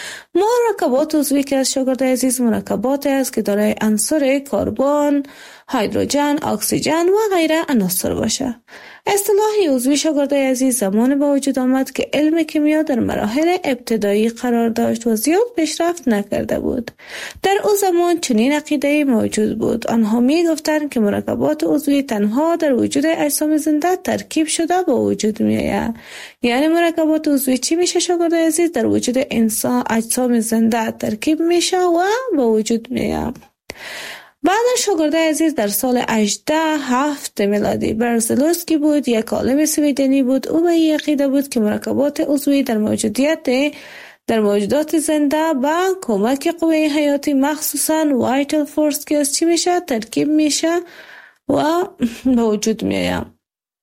مرکبات عضوی که از شاگردای عزیز مرکبات است که دارای عناصر کربن، هیدروژن، اکسیژن و غیره عناصر باشه. اصطلاح عضوی شاگردای عزیز زمان به وجود آمد که علم کیمیا در مراحل ابتدایی قرار داشت و زیاد پیشرفت نکرده بود. در او زمان چنین عقیده موجود بود. آنها می گفتند که مرکبات عضوی تنها در وجود اجسام زنده ترکیب شده به وجود می آید. یعنی مرکبات عضوی چی میشه شاگردای عزیز؟ در وجود انسان اجسام زنده ترکیب میشه و به وجود می آید. بعد شاگردای عزیز در سال هجده هفت میلادی برزلوسکی بود، یک عالم سویدنی بود. او به این عقیده بود که مرکبات عضوی در موجودیت در موجودات زنده با کمک قوه حیاتی مخصوصاً وایتال فورس که از چی میشه ترکیب میشه و به وجود میاد.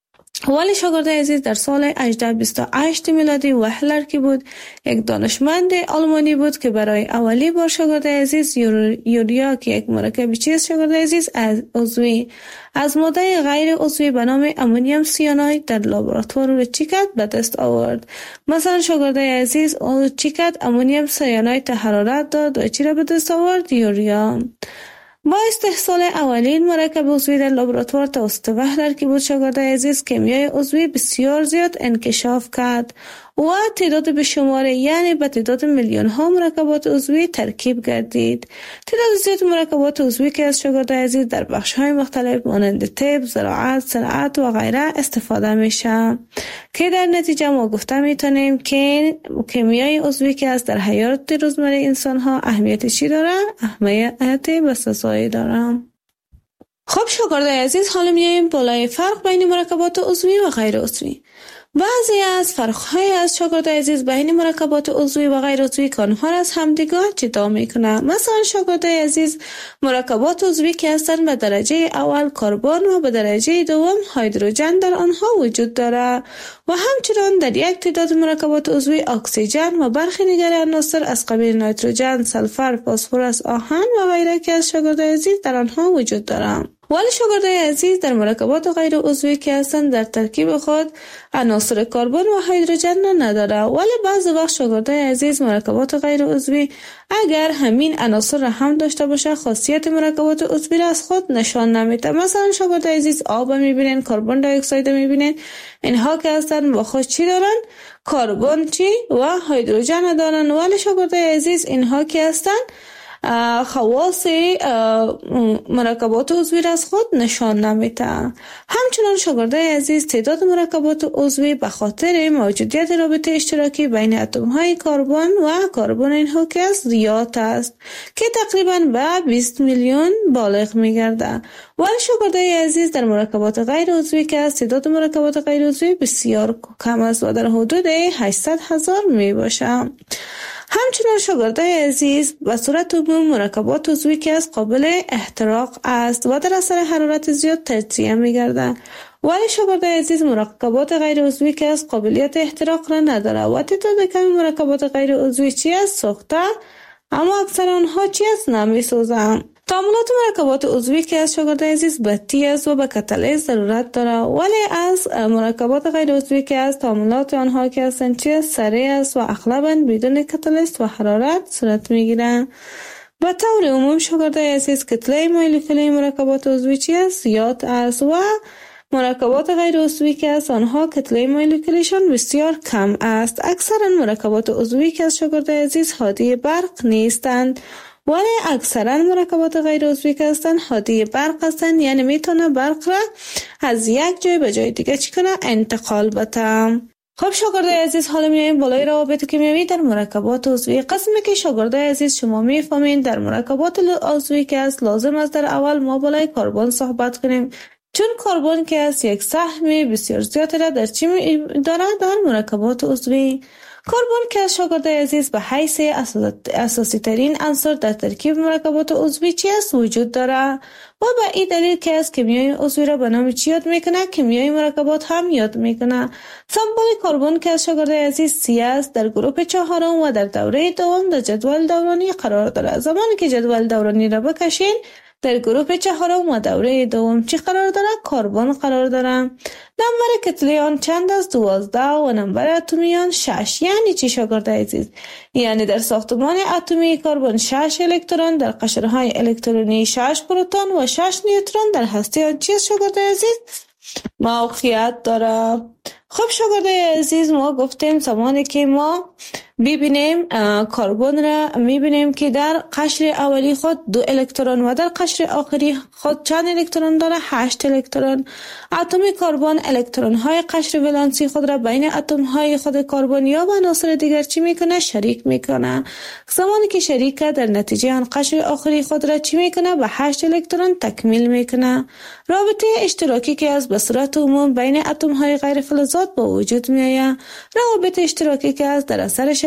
ولی شاگرد عزیز در سال هزار و هشتصد و بیست و هشت میلادی وهلر که بود یک دانشمند آلمانی بود که برای اولی بار شاگرد عزیز یوریا که یک مرکب چیست شاگرد عزیز از عضوی از ماده غیر عضوی به نام امونیم سیاناید در لابراتوار رو چی کرد به دست آورد. مثلا شاگرد عزیز چی کرد؟ امونیم سیاناید حرارت داد و چی را به دست آورد؟ یوریا. با استحصال اولین مرکب عضوی در لابراتوار توسط وهلر که بود شاگرد عزیز کیمیای عضوی بسیار زیاد انکشاف کرد و تعداد به شماره یعنی به تعداد میلیون ها مرکبات عضوی ترکیب گردید. تعداد زیاد مرکبات عضوی که از شاگرد عزیز در بخش های مختلف مانند طب، زراعت، صنعت و غیره استفاده میشه که در نتیجه ما گفته میتونیم که کیمیای عضوی که از در حیات روزمره انسان ها اهمیت چی داره؟ اهمیت بسزایی داره. خب شاگرد عزیز حالا میایم بالای فرق بین مرکبات عضوی و غیر عضوی. بعضی از فرق‌های از شاگرد عزیز بین مرکبات عضوی و غیر عضوی که آنها را از همدیگر جدا میکنه. مثلا شاگرد عزیز مرکبات عضوی که هستند به درجه اول کربن و به درجه دوم هیدروژن در آنها وجود داره و همچنین در یک تعداد مرکبات عضوی اکسیژن و برخی دیگر عناصر از قبیل نیتروژن، سلفر، فسفر، آهن و غیره که از شاگرد عزیز در آنها وجود داره. ولی شاگرد عزیز در مرکبات غیر عضوی که هستند در ترکیب خود عناصر کربن و هیدروژن نداره. ولی بعضی وقت شاگرد عزیز مرکبات غیر عضوی اگر همین عناصر را هم داشته باشه خاصیت مرکبات عضوی را از خود نشان نمیده. مثلا شاگرد عزیز آب میبینین، کربن دی اکساید میبینین، اینها که هستند با خود چی دارن؟ کربن چی و هیدروژن دارن. ولی شاگرد عزیز اینها که هستند خواص مرکبات عضوی را از خود نشان نمیده. همچنان شاگرد عزیز تعداد مرکبات عضوی به خاطر موجودیت رابطه اشتراکی بین اتم های کربن و کربن اینها که زیاد است که تقریبا به بیست میلیون بالغ میگرده. ولی شاگرد عزیز در مرکبات غیر عضوی که است تعداد مرکبات غیر عضوی بسیار کم است و در حدود هشتصد هزار می باشه. همچنین شاگرد عزیز به صورت عموم مرکبات عضوی که از قابل احتراق است و در اثر حرارت زیاد تجزیه می‌گردند. ولی شاگرد عزیز مرکبات غیر عضوی که از قابلیت احتراق را نداره و تعداد کمی مرکبات غیر عضوی چی است؟ سوخته، اما اکثر آنها چی است؟ نمی‌سوزند. تعاملات مرکبات عضوی که از شاگرد عزیز بطی است و به کاتالیز ضرورت داره. ولی از مرکبات غیر عضوی که از تعاملات آنها که هستند چی است؟ سریع است و اغلباً بدون کاتالیست و حرارت صورت میگیرند. به طور عموم شاگرد عزیز کتله مولکولی مرکبات عضوی چی است؟ زیاد است و مرکبات غیر عضوی که از آنها کتله مولکولیشان بسیار کم است. اکثرا مرکبات عضوی که از شاگرد عزیز هادی برق نیستند. ولی اکثرا مرکبات غیر عضوی که هستند هادی برق هستند، یعنی میتونه برق را از یک جای به جای دیگه چی کنه؟ انتقال بده. خب شاگرد عزیز حالا میایم بالای روابط کیمیایی در مرکبات عضوی. قسمی که شاگرد عزیز شما میفهمین در مرکبات عضوی که است لازم است در اول ما بالای کربن صحبت کنیم، چون کربن که است یک سهم بسیار زیاد را در چی داره؟ در مرکبات عضوی. کربن که از شاگرد عزیز به حیث اساسی ترین عنصر در ترکیب مرکبات عضوی چی است؟ وجود داره و به این دلیل که از کیمیای عضوی را به نام چی یاد میکنه؟ کیمیای مرکبات هم یاد میکنه. سمبل کربن که از شاگرد عزیز سی است در گروه چهارم و در دوره دوم در جدول دورانی قرار داره. زمانی که جدول دورانی را بکشین در گروه چهارم و دوره دوم چی قرار داره؟ کربن قرار داره. نمبر کتله آن چند است؟ دوازده و نمبر اتمی آن شش. یعنی چی شاگرد عزیز؟ یعنی در ساختمان اتمی کربن شش الکترون، در قشرهای الکترونی شش پروتون و شش نیوترون در هسته آن چیز شاگرد عزیز موقعیت داره. خب شاگرد عزیز ما گفتیم زمانی که ما ببینیم کربن را میبینیم که در قشر اولی خود دو الکترون و در قشر آخری خود چند الکترون داره؟ هشت الکترون. اتم کربن الکترون های قشر ولانسی خود را بین اتم های خود کربن یا با عناصر دیگر چی میکنه؟ شریک میکنه. زمانی که شریک در نتیجه آن قشر آخری خود را چی میکنه؟ به هشت الکترون تکمیل میکنه. رابطه اشتراکی که از به صورت عموم بین اتم های غیر فلزات با وجود میآید. روابط اشتراکی که از در اثر شریک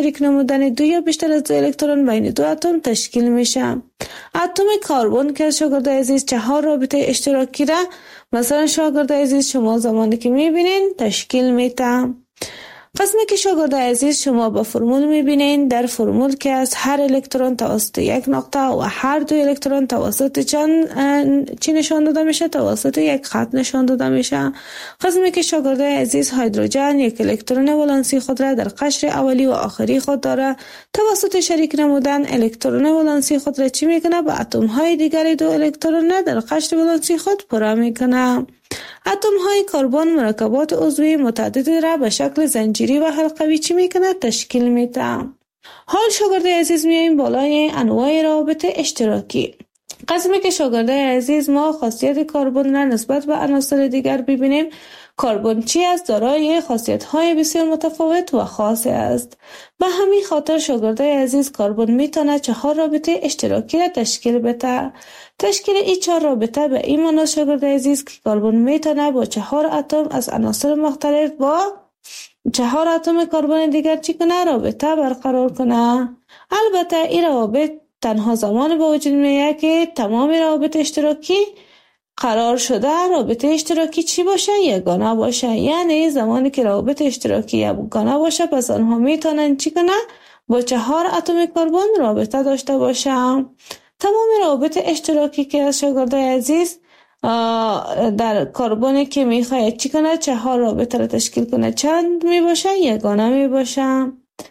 شریک نمودن دو یا بیشتر از دو الکترون بین دو اتم تشکیل میشه. اتم کربن که شاگرد عزیز چهار رابطه اشتراکی را مثلا شاگرد عزیز شما زمانی که میبینین تشکیل میده. قسمی که شاگرد عزیز شما با فرمول میبینین، در فرمول که از هر الکترون توسط یک نقطه و هر دو الکترون توسط چند چی نشان داده میشه؟ توسط یک خط نشان داده میشه. قسمی که شاگرد عزیز هیدروژن یک الکترون ولانسی خود را در قشر اولی و آخری خود داره، توسط شریک نمودن الکترون ولانسی خود را چی میکنه؟ با اتم های دیگری دو الکترون در قشر ولانسی خود پر میکنه. اتم های کربن مرکبات عضوی متعدد را به شکل زنجیری و حلقوی چی میکنه؟ تشکیل میده. حال شاگرد عزیز میاییم بالای انواع روابط اشتراکی. قسمی که شاگرد عزیز ما خاصیت کربن را نسبت به عناصر دیگر ببینیم، کربن چی است؟ دارای خاصیت های بسیار متفاوت و خاص است. به همین خاطر شاگرد عزیز کربن میتونه چهار رابطه اشتراکی را تشکیل بده. تشکیل این چهار رابطه به این معنی شاگرد عزیز که کربن میتونه با چهار اتم از عناصر مختلف با چهار اتم کربن دیگر چی کنه؟ رابطه برقرار کنه. البته این روابط تنها زمان به وجود میاد که تمام روابط اشتراکی قرار شده رابطه اشتراکی چی باشه؟ یگانه باشه. یعنی زمانی که روابط اشتراکی یگانه باشه پس آنها میتونن چی کنه؟ با چهار اتم کربن رابطه داشته باشه. تمام روابط اشتراکی که از شاگرد عزیز در کربنی که میخواد چی کنه؟ چهار رابطه را تشکیل کنه چند می باشه؟ یگانه می باشه.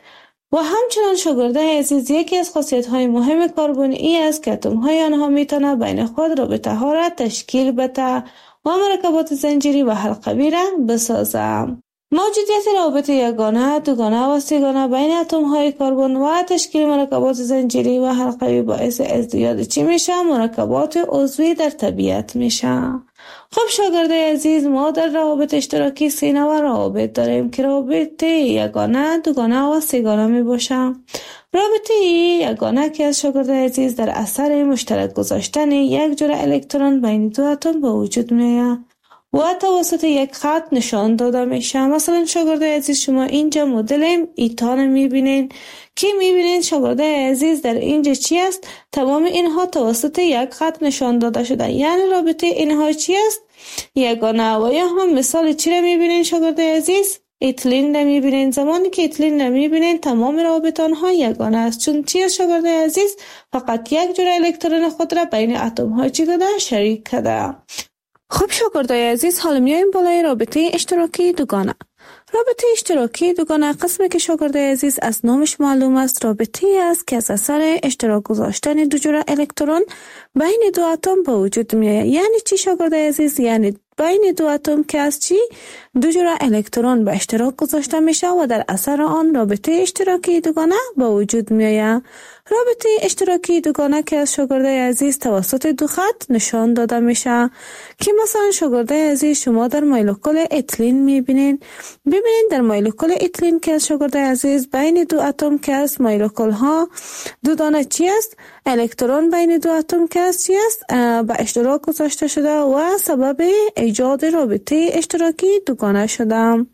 و همچنان شاگرد عزیز یکی از خاصیت های مهم کربن ای است که اتم های آنها میتونه بین خود رابطه ها را تشکیل بده و مرکبات زنجیری و حلقوی را بسازه. موجودیت روابط یگانه، دوگانه و سه‌گانه بین اتم های کربن و تشکیل مرکبات زنجیری و حلقوی باعث ازدیاد چی میشه؟ مرکبات عضوی در طبیعت میشه. خب شاگرد عزیز ما در روابط اشتراکی سه نوع روابط داریم که روابط یگانه، دوگانه و سه‌گانه می باشه. رابطه یگانه که از شاگرد عزیز در اثر مشترک گذاشتن یک جور الکترون بین دو اتم به وجود میاد و توسط یک خط نشان داده میشه. مثلا شاگرد عزیز شما اینجا مدل ایتان میبینین که میبینین شاگرد عزیز در اینجا چی است؟ تمام اینها توسط یک خط نشان داده شده، یعنی رابطه اینها چی است؟ یگانه. و یا هم مثال چی را میبینین شاگرد عزیز؟ اتلین را میبینین. زمانی که اتلین را میبینین تمام روابط آنها یگانه است، چون چی است شاگرد عزیز؟ فقط یک جور الکترون خود را بین اتم ها چی داده؟ شریک کرده. خب شاگردای عزیز حالا میایم بالای رابطه اشتراکی دوگانه. رابطه اشتراکی دوگانه قسمی که شاگردای عزیز از نامش معلوم است رابطه است که از اثر اشتراک گذاشتن دو جور الکترون بین دو اتم به وجود میآید. یعنی چی شاگردای عزیز؟ یعنی بین دو اتم که از چی؟ دو جور الکترون به اشتراک گذاشته میشه و در اثر آن رابطه اشتراکی دوگانه به وجود میآید. رابطه اشتراکی دوگانه که از شاگردای عزیز توسط دو خط نشان داده میشه که مثلا شاگردای عزیز شما در مولکول اتلین میبینین. ببینید در مولکول اتلین که از شاگردای عزیز بین دو اتم که از مولکول ها دو دانه چی است؟ الکترون بین دو اتم که از چی است؟ به اشتراک گذاشته شده و سبب ایجاد رابطه اشتراکی دوگانه شده.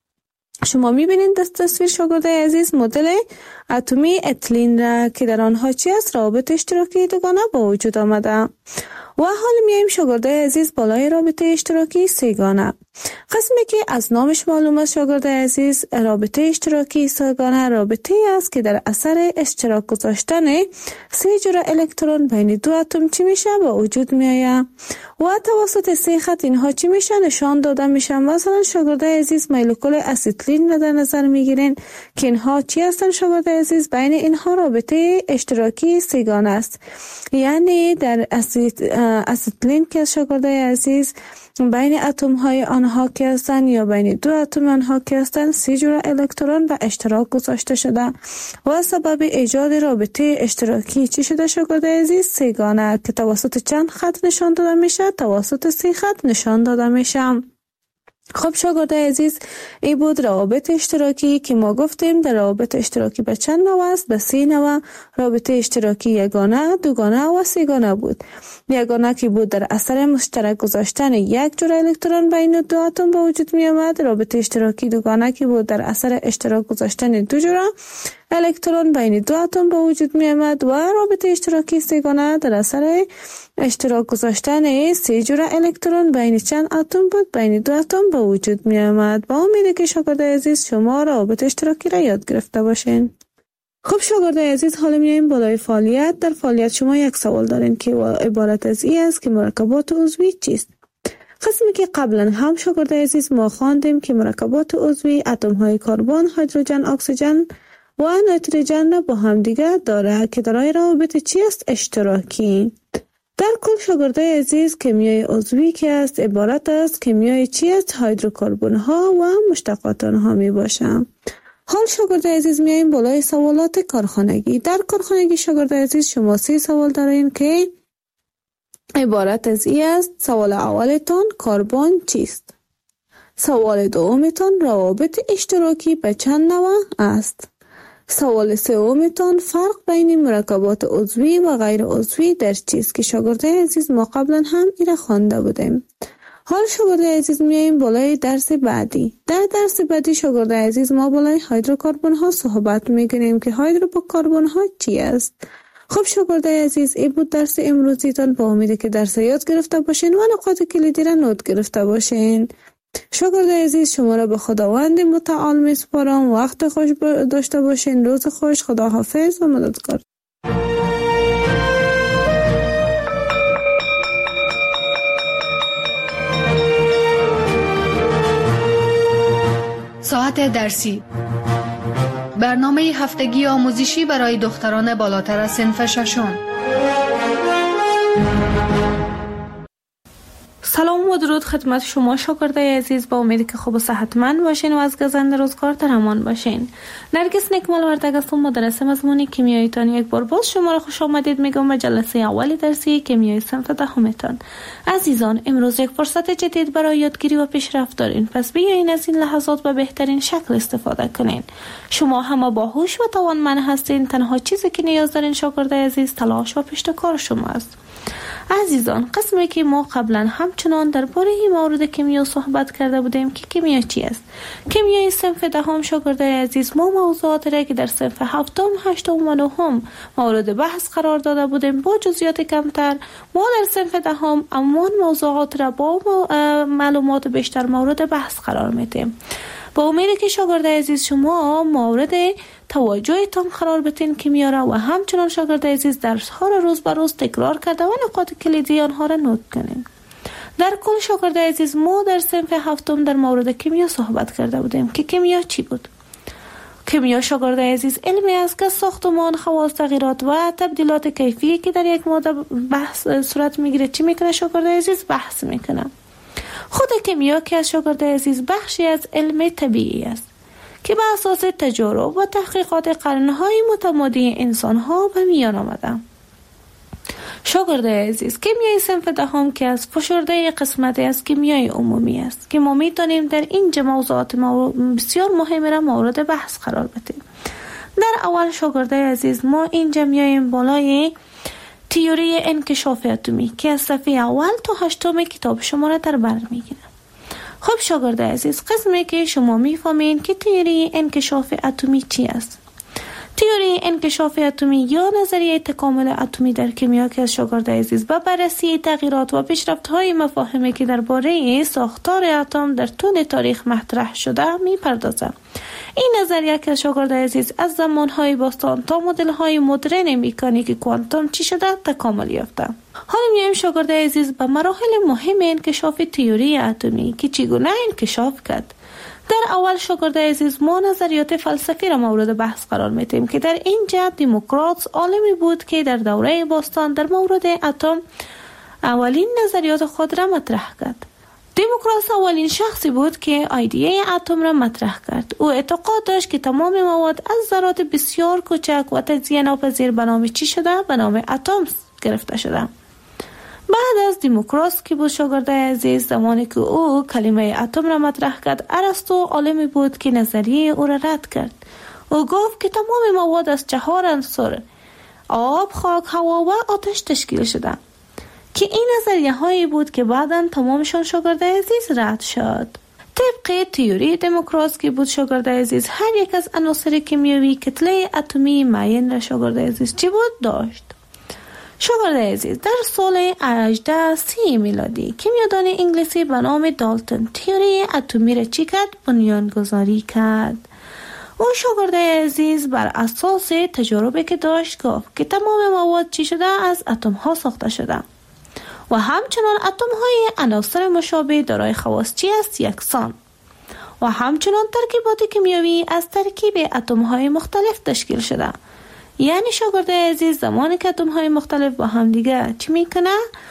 شما میبینید در تصویر شاگرد عزیز مدل اتمی اتلین را که در آنها چی است؟ روابط اشتراکی دوگانه با وجود آمده. و حال میایم شاگرد عزیز بالای رابطه اشتراکی سه‌گانه. قسمی که از نامش معلوم است شاگرد عزیز رابطه اشتراکی سه‌گانه رابطه است که در اثر اشتراک گذاشتن سه جور الکترون بین دو اتم چی میشه؟ با وجود میآید و توسط سه خط اینها چی میشه؟ نشان داده میشه. مثلا شاگرد عزیز مولکول استیلین را در نظر میگیرین که اینها چی هستن شاگرد عزیز؟ بین اینها رابطه اشتراکی سه‌گانه است. یعنی در استیلین که شاگرد عزیز بین اتم های آنها که هستند یا بین دو اتم آنها که هستند سه جور الکترون به اشتراک گذاشته شده و سبب ایجاد رابطه اشتراکی چی شده شاگرد عزیز؟ سه‌گانه که توسط چند خط نشان داده میشه؟ توسط سه خط نشان داده میشه. خب شاگرد عزیز این بود روابط اشتراکی که ما گفتیم در روابط اشتراکی به چند نوع است؟ به سه نوع. رابطه اشتراکی یگانه، دوگانه و سه‌گانه بود. یگانه که بود در اثر مشترک گذاشتن یک جور الکترون بین دو اتم به وجود می آمد. رابطه اشتراکی دوگانه که بود در اثر اشتراک گذاشتن دو جور الکترون بین دو اتم به وجود می آمد و رابطه اشتراکی سه‌گانه در اثر اشتراک گذاشتن سه جور الکترون بین چند اتم بود بین دو اتم به وجود می آمد. با امید که شاگرد عزیز شما رابطه اشتراکی را یاد گرفته باشین. خب شاگرد عزیز، حالا میایم بالای فعالیت. در فعالیت شما یک سوال دارین که عبارت از این است که مرکبات عضوی چیست؟ قسمی که قبلا هم شاگرد عزیز ما خواندیم که مرکبات عضوی اتم های کربن، هیدروژن، اکسیژن و نیتروژن را با هم دیگر داره که دارای روابط چی است؟ اشتراکی. در کل شاگرد عزیز، کیمیای عضوی که است عبارت است کیمیای چی است؟ هیدروکربن ها و مشتقات آنها می باشند. حال شاگرد عزیز میایم بالای سوالات کارخانگی. در کارخانگی شاگرد عزیز شما سه سوال دارین که عبارت از این است. سوال اولتان کربن چیست؟ سوال دومتان روابط اشتراکی به چند نوع است؟ سوال سومتان فرق بین مرکبات عضوی و غیر عضوی در چیست که شاگرد عزیز ما قبلا هم این خوانده بودیم. حال شاگرد عزیز میایم بالای درس بعدی. در درس بعدی شاگرد عزیز ما بالای هیدروکربن ها صحبت میکنیم که هیدروکربن ها چی است. خب شاگرد عزیز، این بود درس امروزیتان. با امید که درس یاد گرفته باشین و نقاط کلیدی را نوت گرفته باشین. شاگرد عزیز، شما را به خداوند متعال میسپارم. وقت خوش داشته باشین. روز خوش. خدا حافظ و مددکار. ساعت درسی، برنامه هفتگی آموزشی برای دختران بالاتر از صنف ششم. سلام و درود خدمت شما شاگردای عزیز. با امیدی که خوب و صحتمند باشین و از گزند روزگار در امان باشین. نرگس نکمال وردگ هستم، مدرس مضمون کیمیاییتان. یک بار باز شما را خوش آمدید میگم به جلسه اولی درسی کیمیای صنف دهمتان. عزیزان، امروز یک فرصت جدید برای یادگیری و پیشرفت دارین، پس بیاین از این لحظات به بهترین شکل استفاده کنین. شما همه باهوش و توانمند هستین. تنها چیزی که نیاز دارین شاگردای عزیز تلاش و پشتکار شما است. عزیزان، قسمی که ما قبلا همچنان درباره این مورد کیمیا صحبت کرده بودیم که کیمیا چی است. کیمیای صنف دهم شاگردای عزیز ما موضوعات را که در صنف هفتم، هشتم و نهم مورد بحث قرار داده بودیم با جزئیات کمتر، ما در صنف دهم امان موضوعات را با معلومات بیشتر مورد بحث قرار میدیم. با امیدی که شاگرد عزیز شما مورد توجهتان قرار بدین کیمیا را و همچنان شاگرد عزیز درس ها را روز به روز تکرار کرده و نقاط کلیدی آنها را نوت کنین. در کل شاگرد عزیز ما در صنف هفتم در مورد کیمیا صحبت کرده بودیم که کیمیا چی بود. کیمیا شاگرد عزیز علمی است که ساختمان، خواص، تغییرات و تبدیلات کیفی که در یک ماده بحث صورت میگیره چی میکنه شاگرد عزیز؟ بحث میکنه. خود کیمیا که از شاگرد عزیز بخشی از علم طبیعی است که به اساس تجارب و تحقیقات قرنهای متمادی انسانها به میان آمده. شاگرد عزیز، کیمیای صنف دهم که از فشرده قسمتی از کیمیای عمومی است که ما میتونیم در اینجا موضوعات بسیار مهم را مورد بحث قرار بدیم. در اول شاگرد عزیز ما اینجا میایم بالای تئوری انکشاف اتمی که از صفحه اول تا هشتم کتاب شما را در بر میگیره. خب شاگرد عزیز، قسمی که شما میفهمین که تئوری انکشاف اتمی چی است. تئوری انکشاف اتمی یا نظریه تکامل اتمی در کیمیا که از شاگرد عزیز با بررسی تغییرات و پیشرفت‌های مفاهیمی که درباره ساختار اتم در طول تاریخ مطرح شده میپردازد. این نظریه که شاگرد عزیز از زمانهای باستان تا مدل‌های مدرن مکانیک کوانتوم چی شده تکامل یافته. حالا میایم شاگرد عزیز به مراحل مهم انکشاف تئوری اتمی که چگونه انکشاف کرد. در اول شاگرد عزیز ما نظریات فلسفی را مورد بحث قرار میدیم که در اینجا دموکریتوس عالمی بود که در دوره باستان در مورد اتم اولین نظریات خود را مطرح کرد. دموکریتوس اولین شخصی بود که ایده اتم را مطرح کرد. او اعتقاد داشت که تمام مواد از ذرات بسیار کوچک و تجزیه ناپذیر به نام چی شده؟ به نام اتم گرفته شده. بعد از دموکریتوس که بود شاگرد عزیز، زمانی که او کلمه اتم را مطرح کرد، ارسطو عالمی بود که نظریه او را رد کرد. او گفت که تمام مواد از چهار عنصر آب، خاک، هوا و آتش تشکیل شده که این نظریه هایی بود که بعداً تمامشان شاگرد عزیز رد شد. طبق تئوری دموکراس که بود شاگرد عزیز، هر یک از عناصر کیمیایی کتله اتمی معین را شاگرد عزیز چی بود داشت. شاگرد عزیز در سال هجده سی میلادی کیمیادان انگلیسی به نام دالتون تئوری اتمی را چی کرد؟ بنیانگذاری کرد. او شاگرد عزیز بر اساس تجربه که داشت گفت که تمام مواد چی شده؟ از اتم ها ساخته شده و همچنان اتم های عناصر مشابه دارای خواص چی است؟ یکسان و همچنان ترکیبات کیمیایی از ترکیب اتم های مختلف تشکیل شده. یعنی شاگرد عزیز زمانی که اتم های مختلف با هم دیگه چی میکنه؟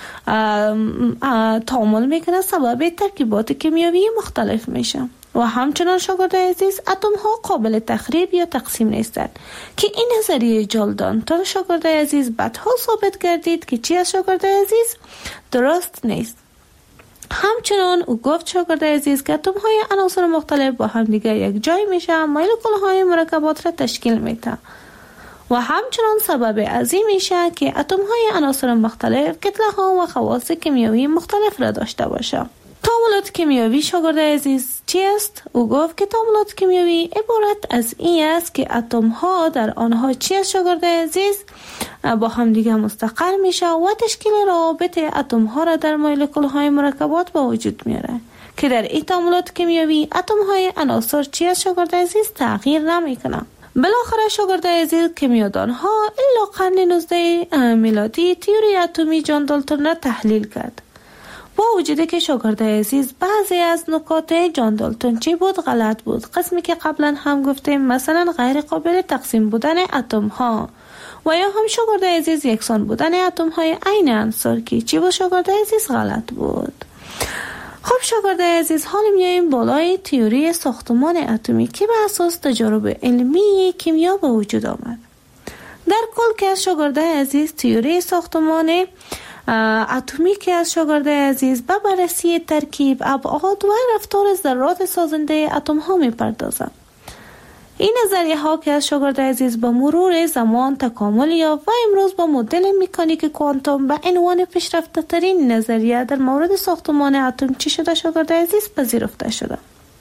تعامل میکنه، سبب ترکیبات کیمیایی مختلف میشه. و همچنان شاگرد عزیز اتم ها قابل تخریب یا تقسیم نیستند که این نظریه جالدان تا شاگرد عزیز بعدها ثابت گردید که چی از شاگرد عزیز درست نیست. همچنان او گفت شاگرد عزیز که اتم های عناصر مختلف با هم دیگه یک جای میشه، مولکول های مرکبات را تشکیل میده و همچنان سبب عظیم میشه که اتم های عناصر مختلف کتله ها و خواص کیمیایی مختلف را داشته باشه. تعاملات کیمیایی شاگرد عزیز چی است؟ او گفت که تعاملات کیمیایی عبارت از این است که اتم ها در آنها چی است شاگرد عزیز؟ با هم دیگه مستقر میشه و تشکیل روابط اتم ها را در مولکول های مرکبات به وجود میاره که در این تعاملات کیمیایی اتم های عناصر چی است شاگرد عزیز؟ تغییر نمیکنه. بالاخره شاگرد عزیز کیمیادان ها الا قرن نوزده میلادی تئوری اتمی جان دالتون را تحلیل کرد. با وجودی که شاگرد عزیز بعضی از نکات جان دالتون چی بود؟ غلط بود. قسمی که قبلا هم گفتیم، مثلا غیر قابل تقسیم بودن اتم ها و یا هم شاگرد عزیز یکسان بودن اتم های عین عنصر که چی بود شاگرد عزیز؟ غلط بود. خب شاگرد عزیز حال میاییم بالای تئوری ساختمان اتمی که به اساس تجارب علمی کیمیا به وجود آمد. در کل که از شاگرد عزیز تئوری ساختمان اتمی که از شاگرد عزیز به بررسی ترکیب، ابعاد و رفتار ذرات سازنده اتم ها می پردازد. این نظریه ها که از شاگرد عزیز با مرور زمان تکامل یافت و امروز با مدل مکانیک کوانتوم به عنوان پیشرفته ترین نظریه در مورد ساختمان اتم چی شده شاگرد عزیز؟ پذیرفته شده.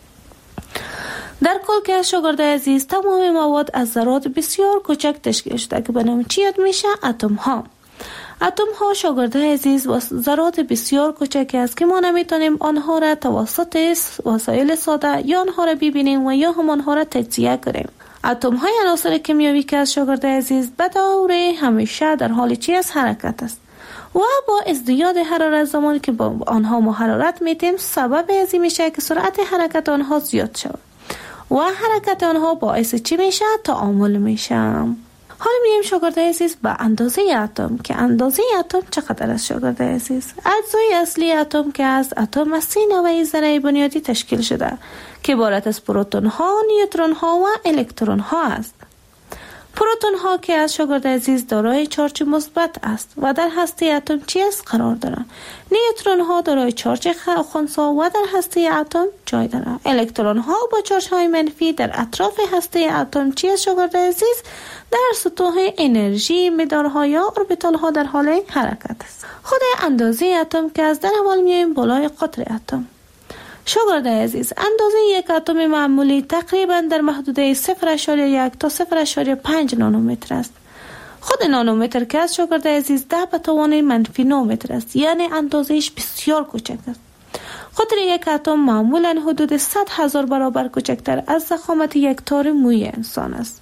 در کل که از شاگرد عزیز تمام مواد از ذرات بسیار کوچک تشکیل شده که به نام چی یاد میشه؟ اتم ها. اتم ها شاگرد عزیز ذرات بسیار کوچکی است که ما نمیتونیم آنها را توسط وسایل ساده یا آنها را ببینیم و یا هم آنها را تجزیه کنیم. اتم های عناصر کیمیایی که از شاگرد عزیز به دور همیشه در حال چی از حرکت است و با ازدیاد حرارت زمانی که با آنها ما حرارت میدیم سبب از این میشه که سرعت حرکت آنها زیاد شود و حرکت آنها باعث چی میشه؟ تعامل میشه. حالا میگیم شاگرد عزیز به اندازه اتم که اندازه اتم چقدر است شاگرد عزیز؟ اجزای اصلی اتم که از اتم از سه نوع ذره بنیادی تشکیل شده که عبارت از پروتون ها، نیوترون ها و الکترون ها است. پروتون ها که از شاگرد عزیز دارای چارج مثبت است و در هسته اتم چی است قرار دارند. نیوترون ها دارای چارج خنثی و در هسته اتم جای دارند. الکترون ها با چارج های منفی در اطراف هسته اتم چی است شاگرد عزیز؟ در سطوح انرژی مدارها یا اوربیتال ها در حال حرکت است. خود اندازه اتم که از در اول میایم بالای قطر اتم. شاگرد عزیز اندازه یک اتم معمولی تقریبا در محدوده صفر ممیز یک تا صفر ممیز پنج نانومتر است. خود نانومتر که از شاگرد عزیز ده به توان منفی نه متر است، یعنی اندازهش بسیار کوچک است. قطر یک اتم معمولا حدود صد هزار برابر کوچکتر از ضخامت یک تار موی انسان است.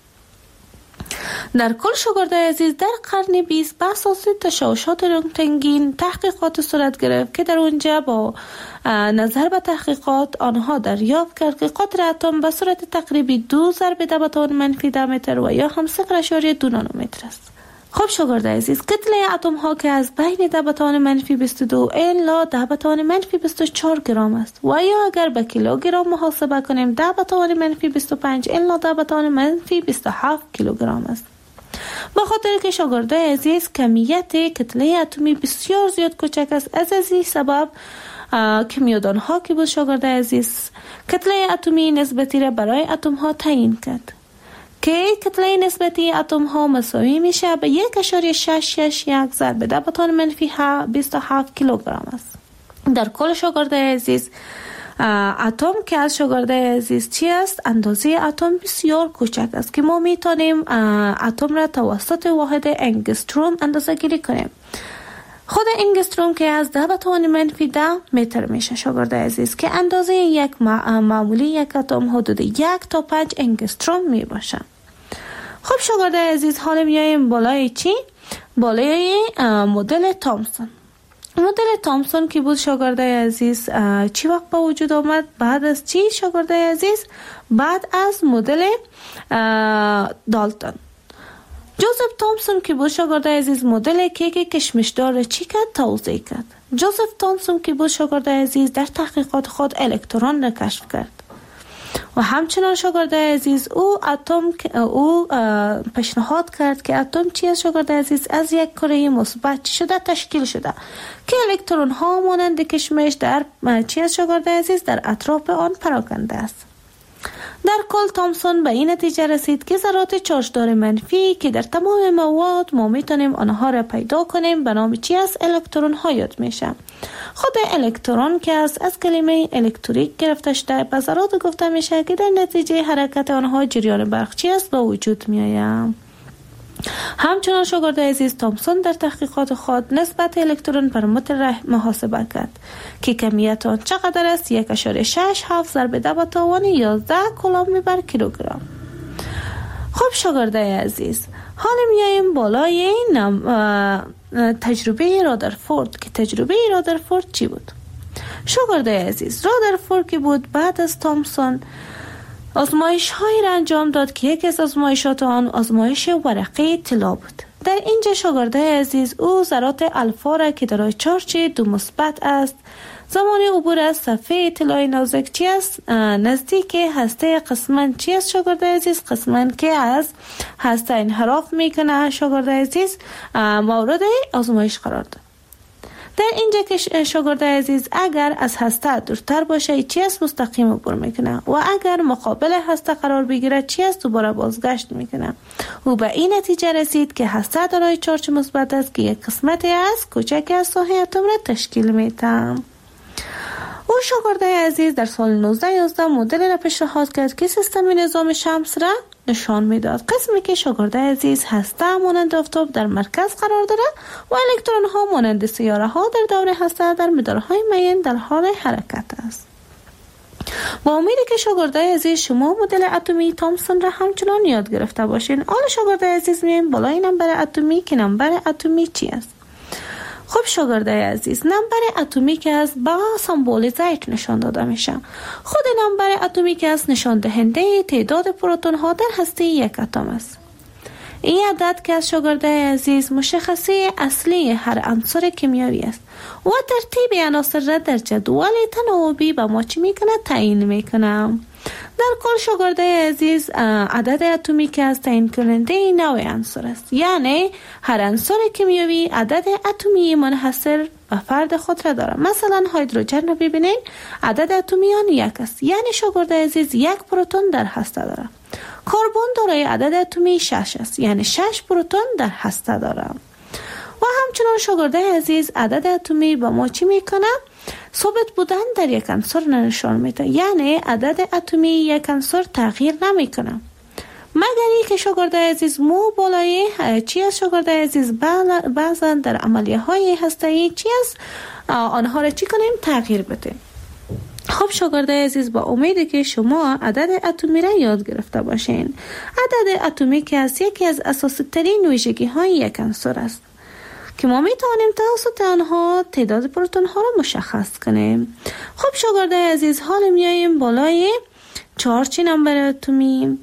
در کل شاگرد عزیز در قرن بیست به اساس تشعشعات رنتگن تحقیقات صورت گرفت که در اونجا با نظر به تحقیقات آنها دریافت کرد که قطر اتم به صورت تقریبی دو ضرب ده به توان منفی ده متر و یا هم صفر ممیز دو نانومتر است. خب شاگرد عزیز کتله اتم ها که از بین ده به توان منفی بیست و دو الی ده به توان منفی بیست و چهار گرم است و یا اگر به کیلوگرم محاسبه کنیم ده به توان منفی بیست و پنج الی ده به توان منفی بیست و هفت کیلوگرم است. به خاطر که شاگرد عزیز کمیت کتله اتمی بسیار زیاد کوچک است، از این سبب کیمیادان ها که بود شاگرد عزیز کتله اتمی نسبتی را برای اتم ها تعیین کرد که کتله نسبتی اتم ها مساوی میشه به یک اشاره شش شش یک ضرب ده به توان منفی بیست و هفت کیلوگرم است. در کل شاگرد عزیز اتم که از شاگردای عزیز چی است؟ اندازه اتم بسیار کوچک است که ما میتونیم اتم را توسط واحد انگستروم اندازه گیری کنیم. خود انگستروم که از ده به توان منفی ده متر میشه شاگردای عزیز، که اندازه یک معمولی یک اتم حدود یک تا پنج انگستروم می باشه. خب شاگردای عزیز حالا میایم بالای چی؟ بالای مدل تامسون. مدل تامسون که بود شاگردای عزیز چی وقت به وجود آمد؟ بعد از چی شاگردای عزیز؟ بعد از مدل دالتون. جوزف تامسون که بود شاگردای عزیز مدل کیک کشمشدار چی کرد؟ توضیح کرد. جوزف تامسون که بود شاگردای عزیز در تحقیقات خود الکترون را کشف کرد و همچنان شاگردای عزیز او اتم او پیشنهاد کرد که اتم چی است شاگردای عزیز؟ از یک کره مثبت شده تشکیل شده که الکترون ها مانند کشمش در چی است شاگردای عزیز؟ در اطراف آن پراکنده است. در کل تامسون به این نتیجه رسید که ذرات چارجدار منفی که در تمام مواد ما میتونیم آنها را پیدا کنیم به نام چی است؟ الکترون ها یاد میشه. خود الکترون که از از کلمه الکتریک گرفته شده به ذرات گفته میشه که در نتیجه حرکت آنها جریان برق چی است؟ به وجود میآید. همچنان شاگردای عزیز تامسون در تحقیقات خود نسبت الکترون بر متر محاسبه کرد که کمیت آن چقدر است؟ یک اشاره شش هفت ضرب ده به توان یازده کولوم بر کیلوگرم. خب شاگردای عزیز حالا میایم بالای این تجربه رادرفورد که تجربه رادرفورد چی بود؟ شاگردای عزیز رادرفورد که بود بعد از تامسون آزمایش هایی را انجام داد که یکی از آزمایشات آن آزمایش ورقه طلا بود. در اینجا شاگردای عزیز او ذرات الفا را که دارای چارج دو مثبت است زمان عبور از صفحه طلای نازک چی است؟ نزدیک هسته قسمن چی است شاگردای عزیز؟ قسمن که از هسته انحراف میکنه شاگردای عزیز مورد آزمایش قرار داد. در اینجا که شاگردای عزیز اگر از هسته دورتر باشه چی است؟ مستقیم عبور میکنه و اگر مقابل هسته قرار بگیره چی است؟ دوباره بازگشت میکنه. او به این نتیجه رسید که هسته دارای چارج مثبت است که یک قسمتی از کوچکی از ساحه اتم را تشکیل میده. او شاگردای عزیز در سال نوزده یازده مدل را پیشنهاد کرد که سیستم نظام شمس را نشان میداد. قسمی که شاگردای عزیز هسته مانند آفتاب در مرکز قرار داره و الکترون ها مانند سیاره ها در دور هسته در مدارهای معین در حال حرکت است. با امیدی که شاگردای عزیز شما مدل اتمی تامسون را همچنان یاد گرفته باشین. حالا شاگردای عزیز میایم بالای نمبر اتمی که نمبر اتمی چی است؟ خب شاگردای عزیز نمبر اتمی که از با سمبول زیت نشان داده میشه. خود نمبر اتمی که از نشان دهنده تعداد پروتون ها در هسته یک اتم است. این عدد که از شاگردای عزیز مشخصه اصلی هر عنصر کیمیایی است و ترتیب عناصر را در جدول تناوبی به ما چی میکنه؟ تعیین میکنه. در کل شاگردای عزیز عدد اتمی که از تعیین کننده نوع عنصر است، یعنی هر عنصر کیمیایی عدد اتمی منحصر به فرد خود را دارد. مثلا هیدروژن را ببینید عدد اتمی آن یک است، یعنی شاگردای عزیز یک پروتون در هسته دارد. کربن دارای عدد اتمی شش است، یعنی شش پروتون در هسته دارد. و همچنان شاگردای عزیز عدد اتمی به ما چی میکنه؟ ثابت بودن در یک عنصر نشان میده، یعنی عدد اتمی یک عنصر تغییر نمیکنه مگر اینکه شاگردای عزیز مو بالای چی است شاگردای عزیز بعضا در عملیه های هسته‌ای چی است آنها را چی کنیم؟ تغییر بدیم. خب شاگردای عزیز با امیده که شما عدد اتمی را یاد گرفته باشین. عدد اتمی که از یکی از اساسی ترین ویژگی های یک عنصر است که ما میتوانیم توسط آنها تعداد پروتون ها را مشخص کنیم. خب شاگردای عزیز حالا میاییم بالای چارچی نمبر اتمی.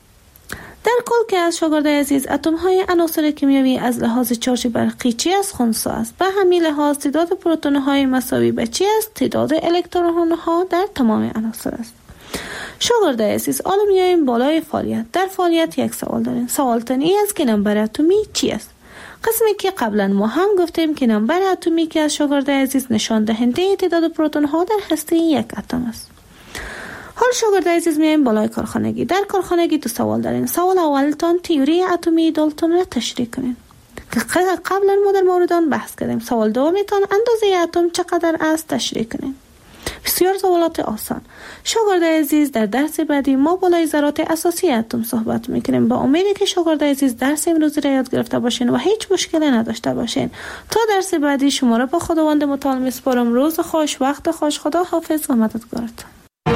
در کل که از شاگردای عزیز اتم های عناصر کیمیایی از لحاظ چارج برقی چی است؟ خنثی است. به همین لحاظ تعداد پروتون های مساوی به چی است؟ تعداد الکترون ها در تمام عناصر است. شاگردای عزیز حالا میاییم بالای فعالیت. در فعالیت یک سوال داریم. سوال تنی است که نمبر اتمی چی است؟ قسمی که قبلا ما هم گفتیم که نمبر اتمی که از شاگردای عزیز نشان دهنده تعداد پروتون ها در هسته یک اتم است. حال شاگردای عزیز میایم بالای کارخانگی. در کارخانگی دو سوال دارین. سوال اولتان تئوری اتمی دالتون را تشریح کنین که قبلا ما در مورد آن بحث کردیم. سوال دومتان اندازه اتم چقدر است تشریح کنین. بسیار سوالات آسان. شاگرد عزیز، در درس بعدی ما بالای ضرورت اساسی اتم صحبت میکنیم. با امیدی که شاگرد عزیز درس امروزی را یاد گرفته باشین و هیچ مشکلی نداشته باشین. تا درس بعدی شما را با خداوند متعال میسپارم. روز خوش، وقت خوش. خدا حافظ و مددگارتان.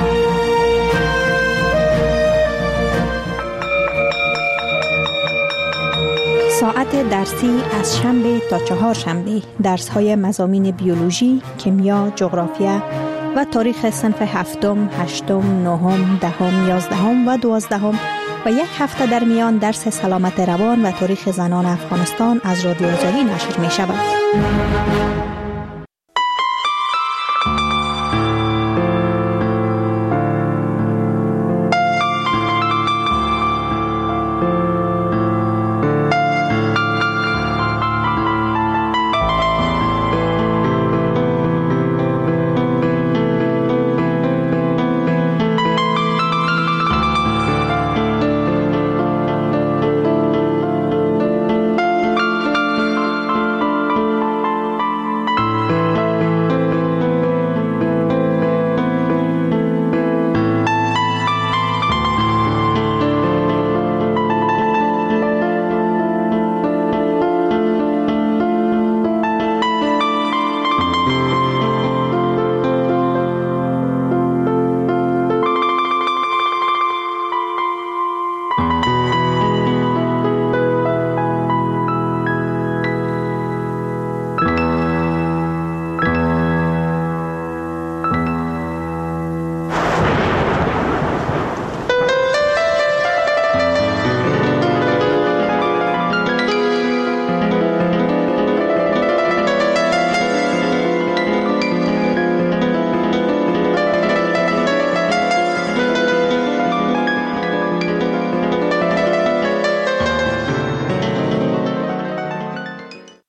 ساعت درسی از شنبه تا چهار شنبه درس های مضامین بیولوژی، کیمیا، جغرافیا و تاریخ صنف هفتم، هشتم، نهم، دهم، یازدهم و دوازدهم و یک هفته در میان درس سلامت روان و تاریخ زنان افغانستان از رادیو آزادی نشر می شود.